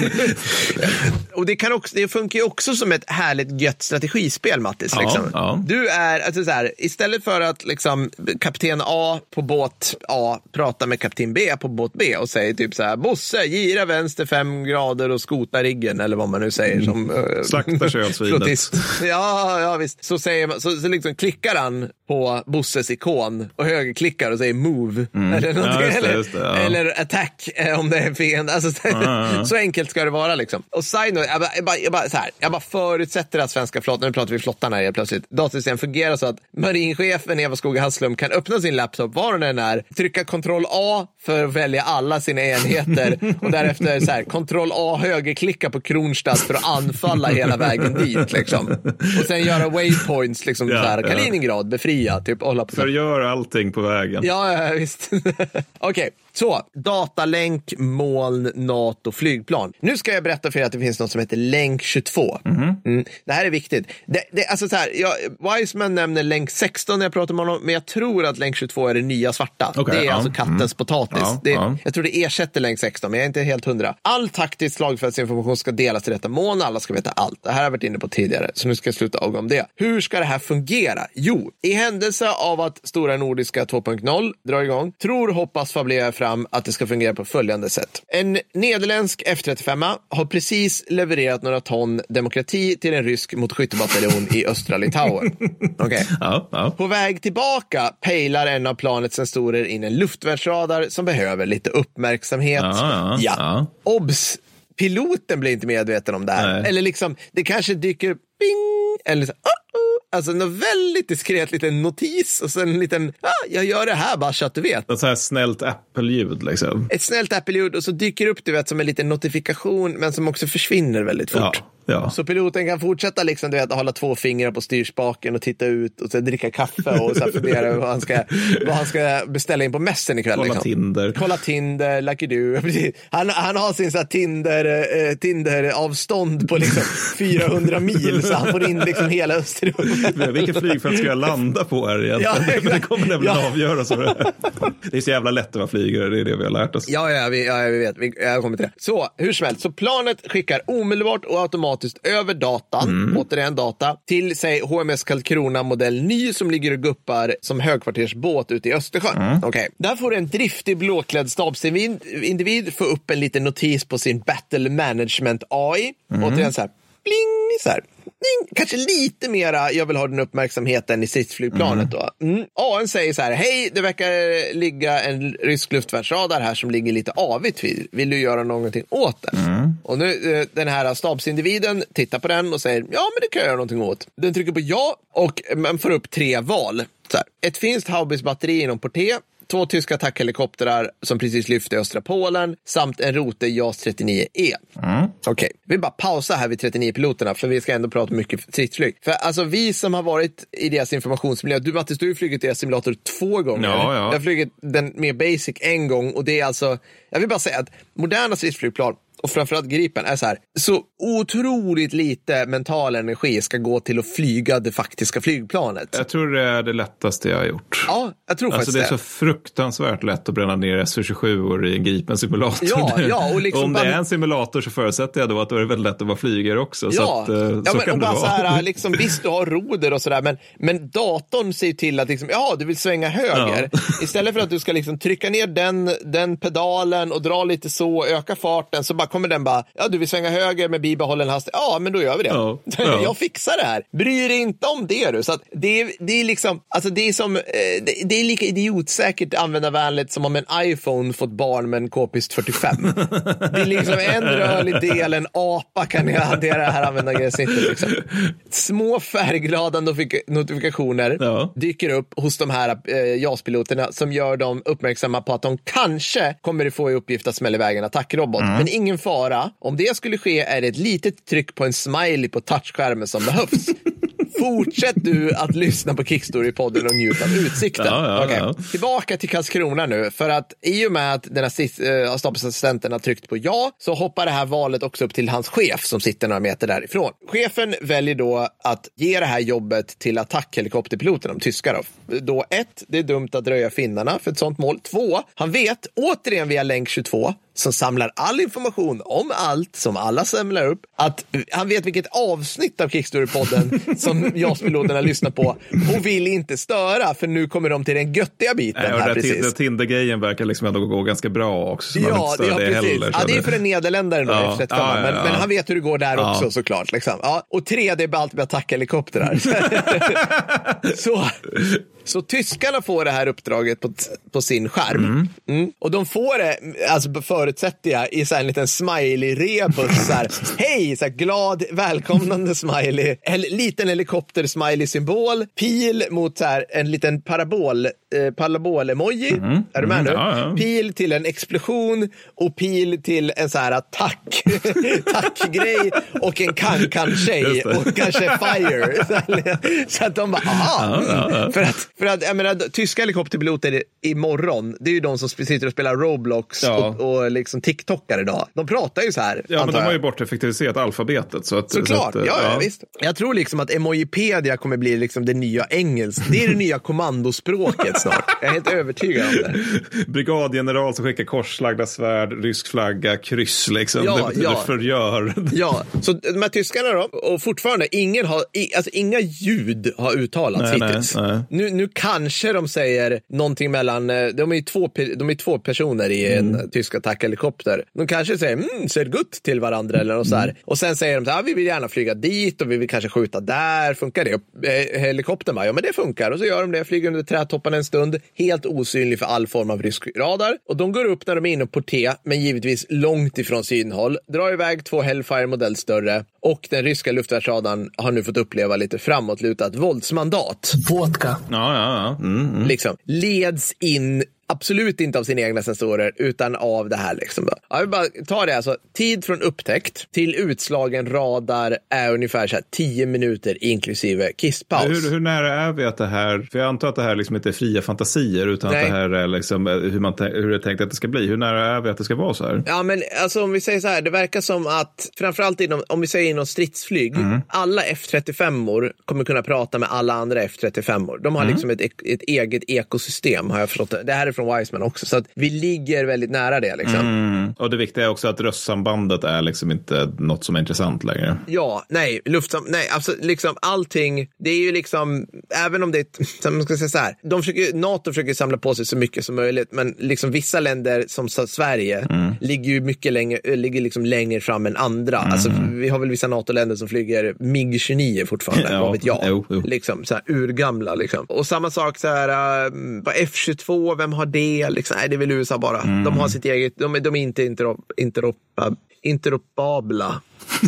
Speaker 1: och det, kan också, det funkar ju också som ett härligt gött strategispel, Mattis.
Speaker 2: Ja,
Speaker 1: liksom.
Speaker 2: ja.
Speaker 1: Du är, alltså så här, istället för att liksom, kapten A på båt A pratar med kapten B på båt B och säger typ så här, Bosse, gira vänster fem grader och skota riggen, eller vad man nu säger. Som,
Speaker 2: mm. Slakta kölsvinet.
Speaker 1: Ja, ja, visst. Så, säger man, så, så liksom klickar han på Bosses ikon och högerklickar och säger move. Mm. Eller någonting. Ja, eller, det, ja. eller attack eh, om det är fiende. Alltså, så, uh-huh. så enkelt ska det vara liksom. Och side note, jag bara, jag bara, jag bara, så här, jag bara förutsätter att svenska flottan, nu pratar vi flottan här plötsligt, datasystem fungerar så att marinchefen Eva Skog Hasslum kan öppna sin laptop var den är, trycka kontroll A för att välja alla sina enheter och därefter så här, kontroll A högerklicka på Kronstadt för att anfalla hela vägen dit liksom. Och sen göra waypoints liksom, ja, så här, Kaliningrad befria, typ hålla på.
Speaker 2: För gör allting på vägen.
Speaker 1: Ja, ja visst. Okej, okay, så datalänk, moln, NATO, flygplan. Nu ska jag berätta för er att det finns något som heter länk tjugotvå. Mm-hmm. Mm. Det här är viktigt. Det, det, alltså så här, jag, Wiseman nämner länk sexton när jag pratar med honom, men jag tror att länk tjugotvå är det nya svarta. Okay, det är ja. alltså kattens mm. potatis. Ja, det, ja. Jag tror det ersätter länk sexton, men jag är inte helt hundra. All taktisk slagfältsinformation ska delas till detta mån, alla ska veta allt. Det här har jag varit inne på tidigare, så nu ska jag sluta avgå om det. Hur ska det här fungera? Jo, i händelse av att Stora Nordiska två punkt noll drar igång, tror, hoppas, fabulerar fram att det ska fungera på följande sätt. En nederländsk F trettiofem har precis levererat några ton demokrati till en rysk motskyttebataljon i östra Litauen. Okay.
Speaker 2: Ja, ja.
Speaker 1: På väg tillbaka pejlar en av planets sensorer in en luftvärnsradar som behöver lite uppmärksamhet.
Speaker 2: Ja, ja,
Speaker 1: ja.
Speaker 2: ja.
Speaker 1: Obs! Piloten blir inte medveten om det här. Nej. Eller liksom, det kanske dyker bing, eller så, oh, oh. Alltså en väldigt diskret liten notis och sen en liten, ah, jag gör det här bara så att du vet.
Speaker 2: Ett så här snällt Apple-ljud liksom.
Speaker 1: Ett snällt Apple-ljud och så dyker upp, du vet, som en liten notifikation men som också försvinner väldigt fort.
Speaker 2: Ja. Ja.
Speaker 1: Så piloten kan fortsätta liksom, du vet, hålla två fingrar på styrspaken och titta ut och så dricka kaffe och så fundera över vad han ska, vad han ska beställa in på mässen ikväll.
Speaker 2: Kolla
Speaker 1: liksom.
Speaker 2: Tinder.
Speaker 1: Kolla Tinder, lucky du. Han, han har sin så här Tinder, eh, Tinder-avstånd på liksom fyrahundra mil så han får in liksom hela Östeuropa.
Speaker 2: Vilken flygfält ska jag landa på här egentligen? Ja, det kommer nämligen ja. avgöra. Så det. det är så jävla lätt att vara flygare, det är det vi har lärt oss.
Speaker 1: Ja, ja, vi, ja vi vet. Vi, jag kommer till det. Så, hur som helst. Så planet skickar omedelbart och automatiskt över datan, mm. återigen data, till sig H M S Karlskrona modell ny som ligger och guppar som högkvartersbåt ute i Östersjön. Mm. Okej. Okay. Där får en driftig blåklädd stabsindivid få upp en liten notis på sin Battle Management A I. Mm. Återigen så här, bling, så här. Kanske lite mera, jag vill ha den uppmärksamheten i stridsflygplanet då. Mm. A N säger så här, hej, det verkar ligga en rysk luftvärnsradar här som ligger lite avigt vid. Vill du göra någonting åt den? Mm. Och nu, den här stabsindividen tittar på den och säger, ja men det kan jag göra någonting åt. Den trycker på ja och man får upp tre val. Så här, ett finskt haubitsbatteri inom porté, två tyska attackhelikoptrar som precis lyfte i östra Polen samt en rote JAS trettionio E. Mm. Okej, okay. Vi vill bara pausa här vid trettionio-piloterna för vi ska ändå prata mycket stridsflyg. För alltså vi som har varit i deras informationsmiljö, du Mattis, du har ju flugit deras simulator två gånger.
Speaker 2: Ja, ja.
Speaker 1: Jag har flugit den mer basic en gång och det är alltså, jag vill bara säga att moderna stridsflygplan och framförallt Gripen är så här, så otroligt lite mental energi ska gå till att flyga det faktiska flygplanet.
Speaker 2: Jag tror det är det lättaste jag har gjort.
Speaker 1: Ja, jag tror
Speaker 2: alltså
Speaker 1: faktiskt
Speaker 2: det. är så fruktansvärt lätt att bränna ner S U tjugosju i en Gripen-simulator.
Speaker 1: Ja, ja, och liksom
Speaker 2: om det är en simulator så förutsätter jag då att det är väldigt lätt att vara flygare också.
Speaker 1: Ja,
Speaker 2: så att,
Speaker 1: ja
Speaker 2: så
Speaker 1: men
Speaker 2: kan
Speaker 1: och
Speaker 2: det
Speaker 1: bara
Speaker 2: vara.
Speaker 1: så här, liksom, visst du har roder och sådär, men, men datorn säger till att liksom, ja, du vill svänga höger. Ja. Istället för att du ska liksom trycka ner den, den pedalen och dra lite så, öka farten, så bara kommer den bara, ja, du vill svänga höger med bibehållen hastighet. Ja, men då gör vi det. Ja, ja. Jag fixar det här. Bryr dig inte om det du. Så att det, är, det är liksom, alltså det är som, det, det är lika idiotsäkert användarvänligt som om en iPhone fått barn med en K P I S fyrtiofem. Det är liksom en rörlig del, en apa kan jag hantera det här användargränssnittet. Liksom. Små färgglada notifik- notifikationer ja. dyker upp hos de här eh, JAS-piloterna som gör dem uppmärksamma på att de kanske kommer att få i uppgift att smälla iväg en attackrobot. Mm. Men ingen fara. Om det skulle ske är det ett litet tryck på en smiley på touchskärmen som behövs. Fortsätt du att lyssna på Kickstory-podden och njuta av utsikten. Ja, ja, okay. ja. Tillbaka till Karlskrona nu. För att i och med att den här äh, stabsassistenten har tryckt på ja, så hoppar det här valet också upp till hans chef som sitter några meter därifrån. Chefen väljer då att ge det här jobbet till attackhelikopterpiloten, de tyskar då. Då ett, det är dumt att dröja finnarna för ett sånt mål. Två, han vet, återigen via länk tjugotvå, som samlar all information om allt som alla samlar upp, att han vet vilket avsnitt av Kickstory-podden som JAS-piloterna lyssnar på och vill inte störa, för nu kommer de till den göttiga biten. Nej, och här, precis.
Speaker 2: Den Tinder-grejen verkar liksom ändå gå ganska bra också, så man
Speaker 1: ja,
Speaker 2: inte stör
Speaker 1: ja,
Speaker 2: det
Speaker 1: precis.
Speaker 2: heller.
Speaker 1: Ja, det är för en nederländare då, ja, ja, ja, men, ja. men han vet hur det går där ja. också såklart. Liksom. Ja. Och tre, det är bara allt med attackhelikoptrar. så... Så tyskarna får det här uppdraget på, på sin skärm. Mm. Mm. Och de får det, alltså förutsätter jag, i så här en liten smiley-rebus. Hej, så här glad, välkomnande smiley. En liten helikopter-smiley-symbol. Pil mot så här en liten parabol, eh, parabol-emoji. Mm. Är du med nu? Ja, ja. Pil till en explosion och pil till en så här attack. tackgrej och en kan-kan-tjej och kanske fire. Så att de bara, aha. Ja, ja, ja. För att För att, jag menar, tyska helikopterpiloter imorgon, det är ju de som sitter och spelar Roblox ja. och, och liksom TikTokar idag. De pratar ju så här.
Speaker 2: Ja, men de har ju borteffektiviserat alfabetet. Så att,
Speaker 1: Såklart,
Speaker 2: så att,
Speaker 1: ja,
Speaker 2: ja.
Speaker 1: ja, visst. Jag tror liksom att Emojipedia kommer bli liksom det nya engelska. Det är det nya kommandospråket snart. Jag är helt övertygad om det.
Speaker 2: Brigadgeneral som skickar korslagda svärd, rysk flagga, kryss liksom.
Speaker 1: Ja,
Speaker 2: det,
Speaker 1: ja.
Speaker 2: det förgör.
Speaker 1: Ja, så de här tyskarna då, och fortfarande, ingen har, alltså inga ljud har uttalats nej, hittills. Nej, nej. Nu, nu kanske de säger någonting mellan, de är ju två, de är två personer i en mm. tysk attackhelikopter. De kanske säger, mm, ser gott till varandra eller något så här. Och sen säger de så här, vi vill gärna flyga dit och vi vill kanske skjuta där, funkar det? Och helikoptern bara, ja men det funkar. Och så gör de det, flyger under trädtopparna en stund, helt osynlig för all form av rysk radar. Och de går upp när de är inne på T, men givetvis långt ifrån synhåll, drar iväg två Hellfire-modell större och den ryska luftvärnsradarn har nu fått uppleva lite framåtlutat våldsmandat.
Speaker 3: Vodka.
Speaker 2: Ja, ja, ja. Mm, mm.
Speaker 1: Liksom, leds in absolut inte av sina egna sensorer utan av det här liksom då. Jag vill bara ta det, alltså tid från upptäckt till utslagen radar är ungefär så här tio minuter inklusive kisspaus.
Speaker 2: Hur, hur nära är vi att det här, för jag antar att det här liksom inte är fria fantasier utan Nej. att det här är liksom hur, man, hur det är tänkt att det ska bli. Hur nära är vi att det ska vara så här?
Speaker 1: Ja, men alltså om vi säger så här, det verkar som att framförallt inom, om vi säger inom stridsflyg, mm. alla F trettiofem-or kommer kunna prata med alla andra F trettiofem-or. De har mm. liksom ett, ett eget ekosystem, har jag förstått. Det här är från Wiseman också, så att vi ligger väldigt nära det liksom.
Speaker 2: Mm. Och det viktiga är också att röstsambandet är liksom inte något som är intressant längre.
Speaker 1: Ja, nej, luftsam, nej, alltså liksom allting, det är ju liksom, även om det är, som man ska säga så här, de försöker, NATO försöker samla på sig så mycket som möjligt, men liksom vissa länder som Sverige mm. ligger ju mycket längre, ligger liksom längre fram än andra. Mm. Alltså vi har väl vissa NATO-länder som flyger MiG tjugonio fortfarande, ja, vad vet jag. Jo, jo. Liksom så här urgamla liksom. Och samma sak så här, uh, F tjugotvå, vem har det? Liksom, nej, det är väl U S A bara. Mm. De har sitt eget, de, de är inte interop, interop, interopabla.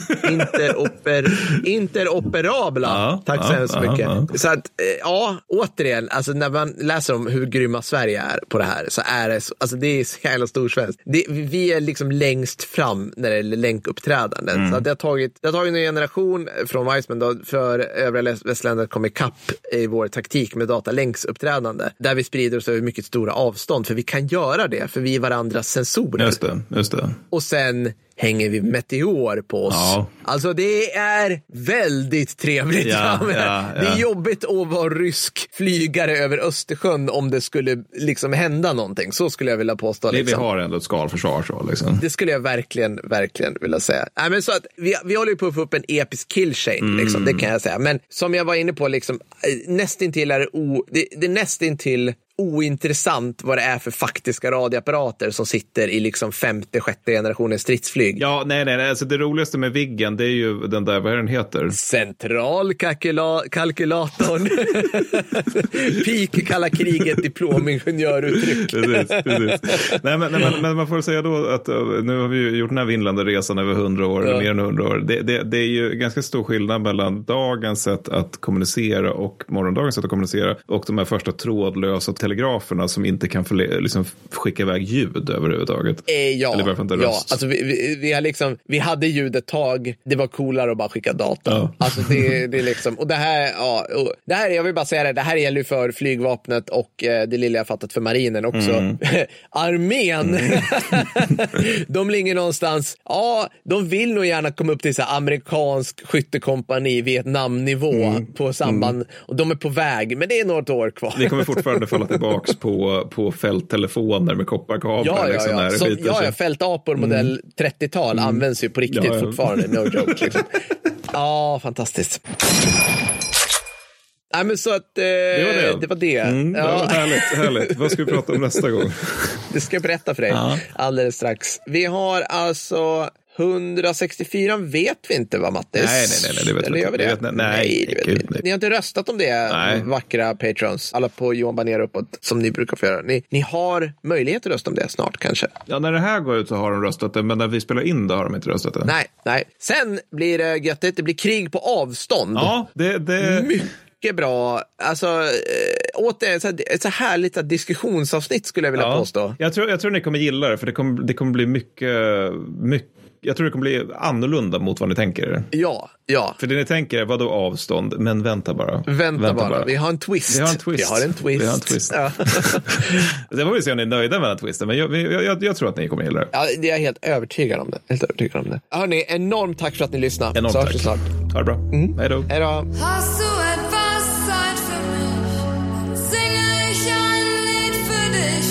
Speaker 1: Interoper, interoperabla. Ja, Tack så hemskt ja, mycket. Ja, ja. Så att, ja, återigen, alltså när man läser om hur grymma Sverige är på det här, så är det, så, alltså det är så jävla storsvenskt. Det, vi är liksom längst fram när det är länkuppträdanden. Mm. Så att det har tagit, det har tagit en generation från Wiseman då, för övriga västländer kom i kapp i vår taktik med datalänkuppträdande, där vi sprider oss över mycket stora avstånd, för vi kan göra det, för vi är varandras sensorer.
Speaker 2: Just det, just det.
Speaker 1: Och sen hänger vi meteor på oss. Ja. Alltså det är väldigt trevligt. Ja, ja, ja. Det är jobbigt att vara rysk flygare över Östersjön om det skulle liksom hända någonting. Så skulle jag vilja påstå.
Speaker 2: Det,
Speaker 1: liksom.
Speaker 2: Vi har ändå ett skalförsvar så liksom.
Speaker 1: Det skulle jag verkligen, verkligen vilja säga. Nej, men så att vi, vi håller ju på att få upp en episk killchain, mm. liksom, det kan jag säga. Men som jag var inne på, liksom, nästintill är det, o, det, det är nästintill ointressant vad det är för faktiska radioapparater som sitter i liksom femte, sjätte generationens stridsflyg.
Speaker 2: Ja, nej, nej, nej. Alltså det roligaste med Viggen, det är ju den där, vad den heter?
Speaker 1: Centralkalkylatorn. Peak kalla kriget, diplomingenjöruttryck.
Speaker 2: precis, precis. Nej, men, nej, men, men man får säga då att nu har vi ju gjort den här Vinlanderresan över hundra år, ja. eller mer än hundra år. Det, det, det är ju ganska stor skillnad mellan dagens sätt att kommunicera och morgondagens sätt att kommunicera och de här första trådlösa telegraferna som inte kan förle- liksom skicka iväg ljud överhuvudtaget.
Speaker 1: Eh, ja,
Speaker 2: eller varför inte röst.
Speaker 1: Ja, alltså vi, vi, vi, har liksom, vi hade ljud ett tag, det var coolare att bara skicka data. Ja. Alltså det, det är liksom, och det här, ja, och det här, jag vill bara säga det, det här gäller ju för flygvapnet och eh, det lilla jag fattat för marinen också. Mm. Armén, mm. de ligger någonstans, ja, de vill nog gärna komma upp till så här amerikansk skyttekompani, Vietnamnivå mm. på samband, mm. och de är på väg, men det är något år kvar.
Speaker 2: Vi kommer fortfarande falla tillbaks på, på fälttelefoner med kopparkablar.
Speaker 1: Ja, ja,
Speaker 2: liksom,
Speaker 1: ja. Som, ja, ja, fältapor modell mm. trettiotal mm. används ju på riktigt ja, ja. fortfarande. No joke. Liksom. Ja, fantastiskt. Nej, men så att eh, det var det. Det, var det.
Speaker 2: Mm, ja. Det var härligt, härligt. Vad ska vi prata om nästa gång?
Speaker 1: Det ska jag berätta för dig ja. alldeles strax. Vi har alltså hundrasextiofyra, vet vi inte vad, Mattis?
Speaker 2: Nej, nej, nej, det vet
Speaker 1: Eller gör vi det?
Speaker 2: Vet, nej, nej,
Speaker 1: det vet vi inte. Ni har inte röstat om det, nej. vackra patrons. Alla på Johan Baner uppåt, som ni brukar få göra. Ni, ni har möjlighet att rösta om det snart, kanske.
Speaker 2: Ja, när det här går ut så har de röstat det, men när vi spelar in det har de inte röstat det.
Speaker 1: Nej, nej. Sen blir det göttigt, det blir krig på avstånd.
Speaker 2: Ja, det... det...
Speaker 1: Mycket bra. Alltså, äh, återigen, så, ett så härligt diskussionsavsnitt skulle jag vilja ja. påstå.
Speaker 2: Jag tror, jag tror ni kommer gilla det, för det kommer, det kommer bli mycket... mycket jag tror det kommer bli annorlunda mot vad ni tänker.
Speaker 1: Ja, ja.
Speaker 2: För det ni tänker är, vad då avstånd? Men vänta bara.
Speaker 1: Vänta, vänta bara. bara. Vi har en twist.
Speaker 2: Vi har en twist.
Speaker 1: Vi har en twist.
Speaker 2: Vi har en twist. Ja. Det får vi se om ni är nöjda med den twisten. Men jag, jag, jag, jag tror att ni kommer gilla det.
Speaker 1: Ja, det är jag helt övertygad om det. Helt övertygad om det. Hörrni, enormt tack för att ni lyssnade.
Speaker 2: Enormt
Speaker 1: så
Speaker 2: tack.
Speaker 1: Snart.
Speaker 2: Ha det bra. Mm. Hej då.
Speaker 1: Hej då.
Speaker 5: Hast du etwas Zeit für mich? Singe ich ein Lied für dich.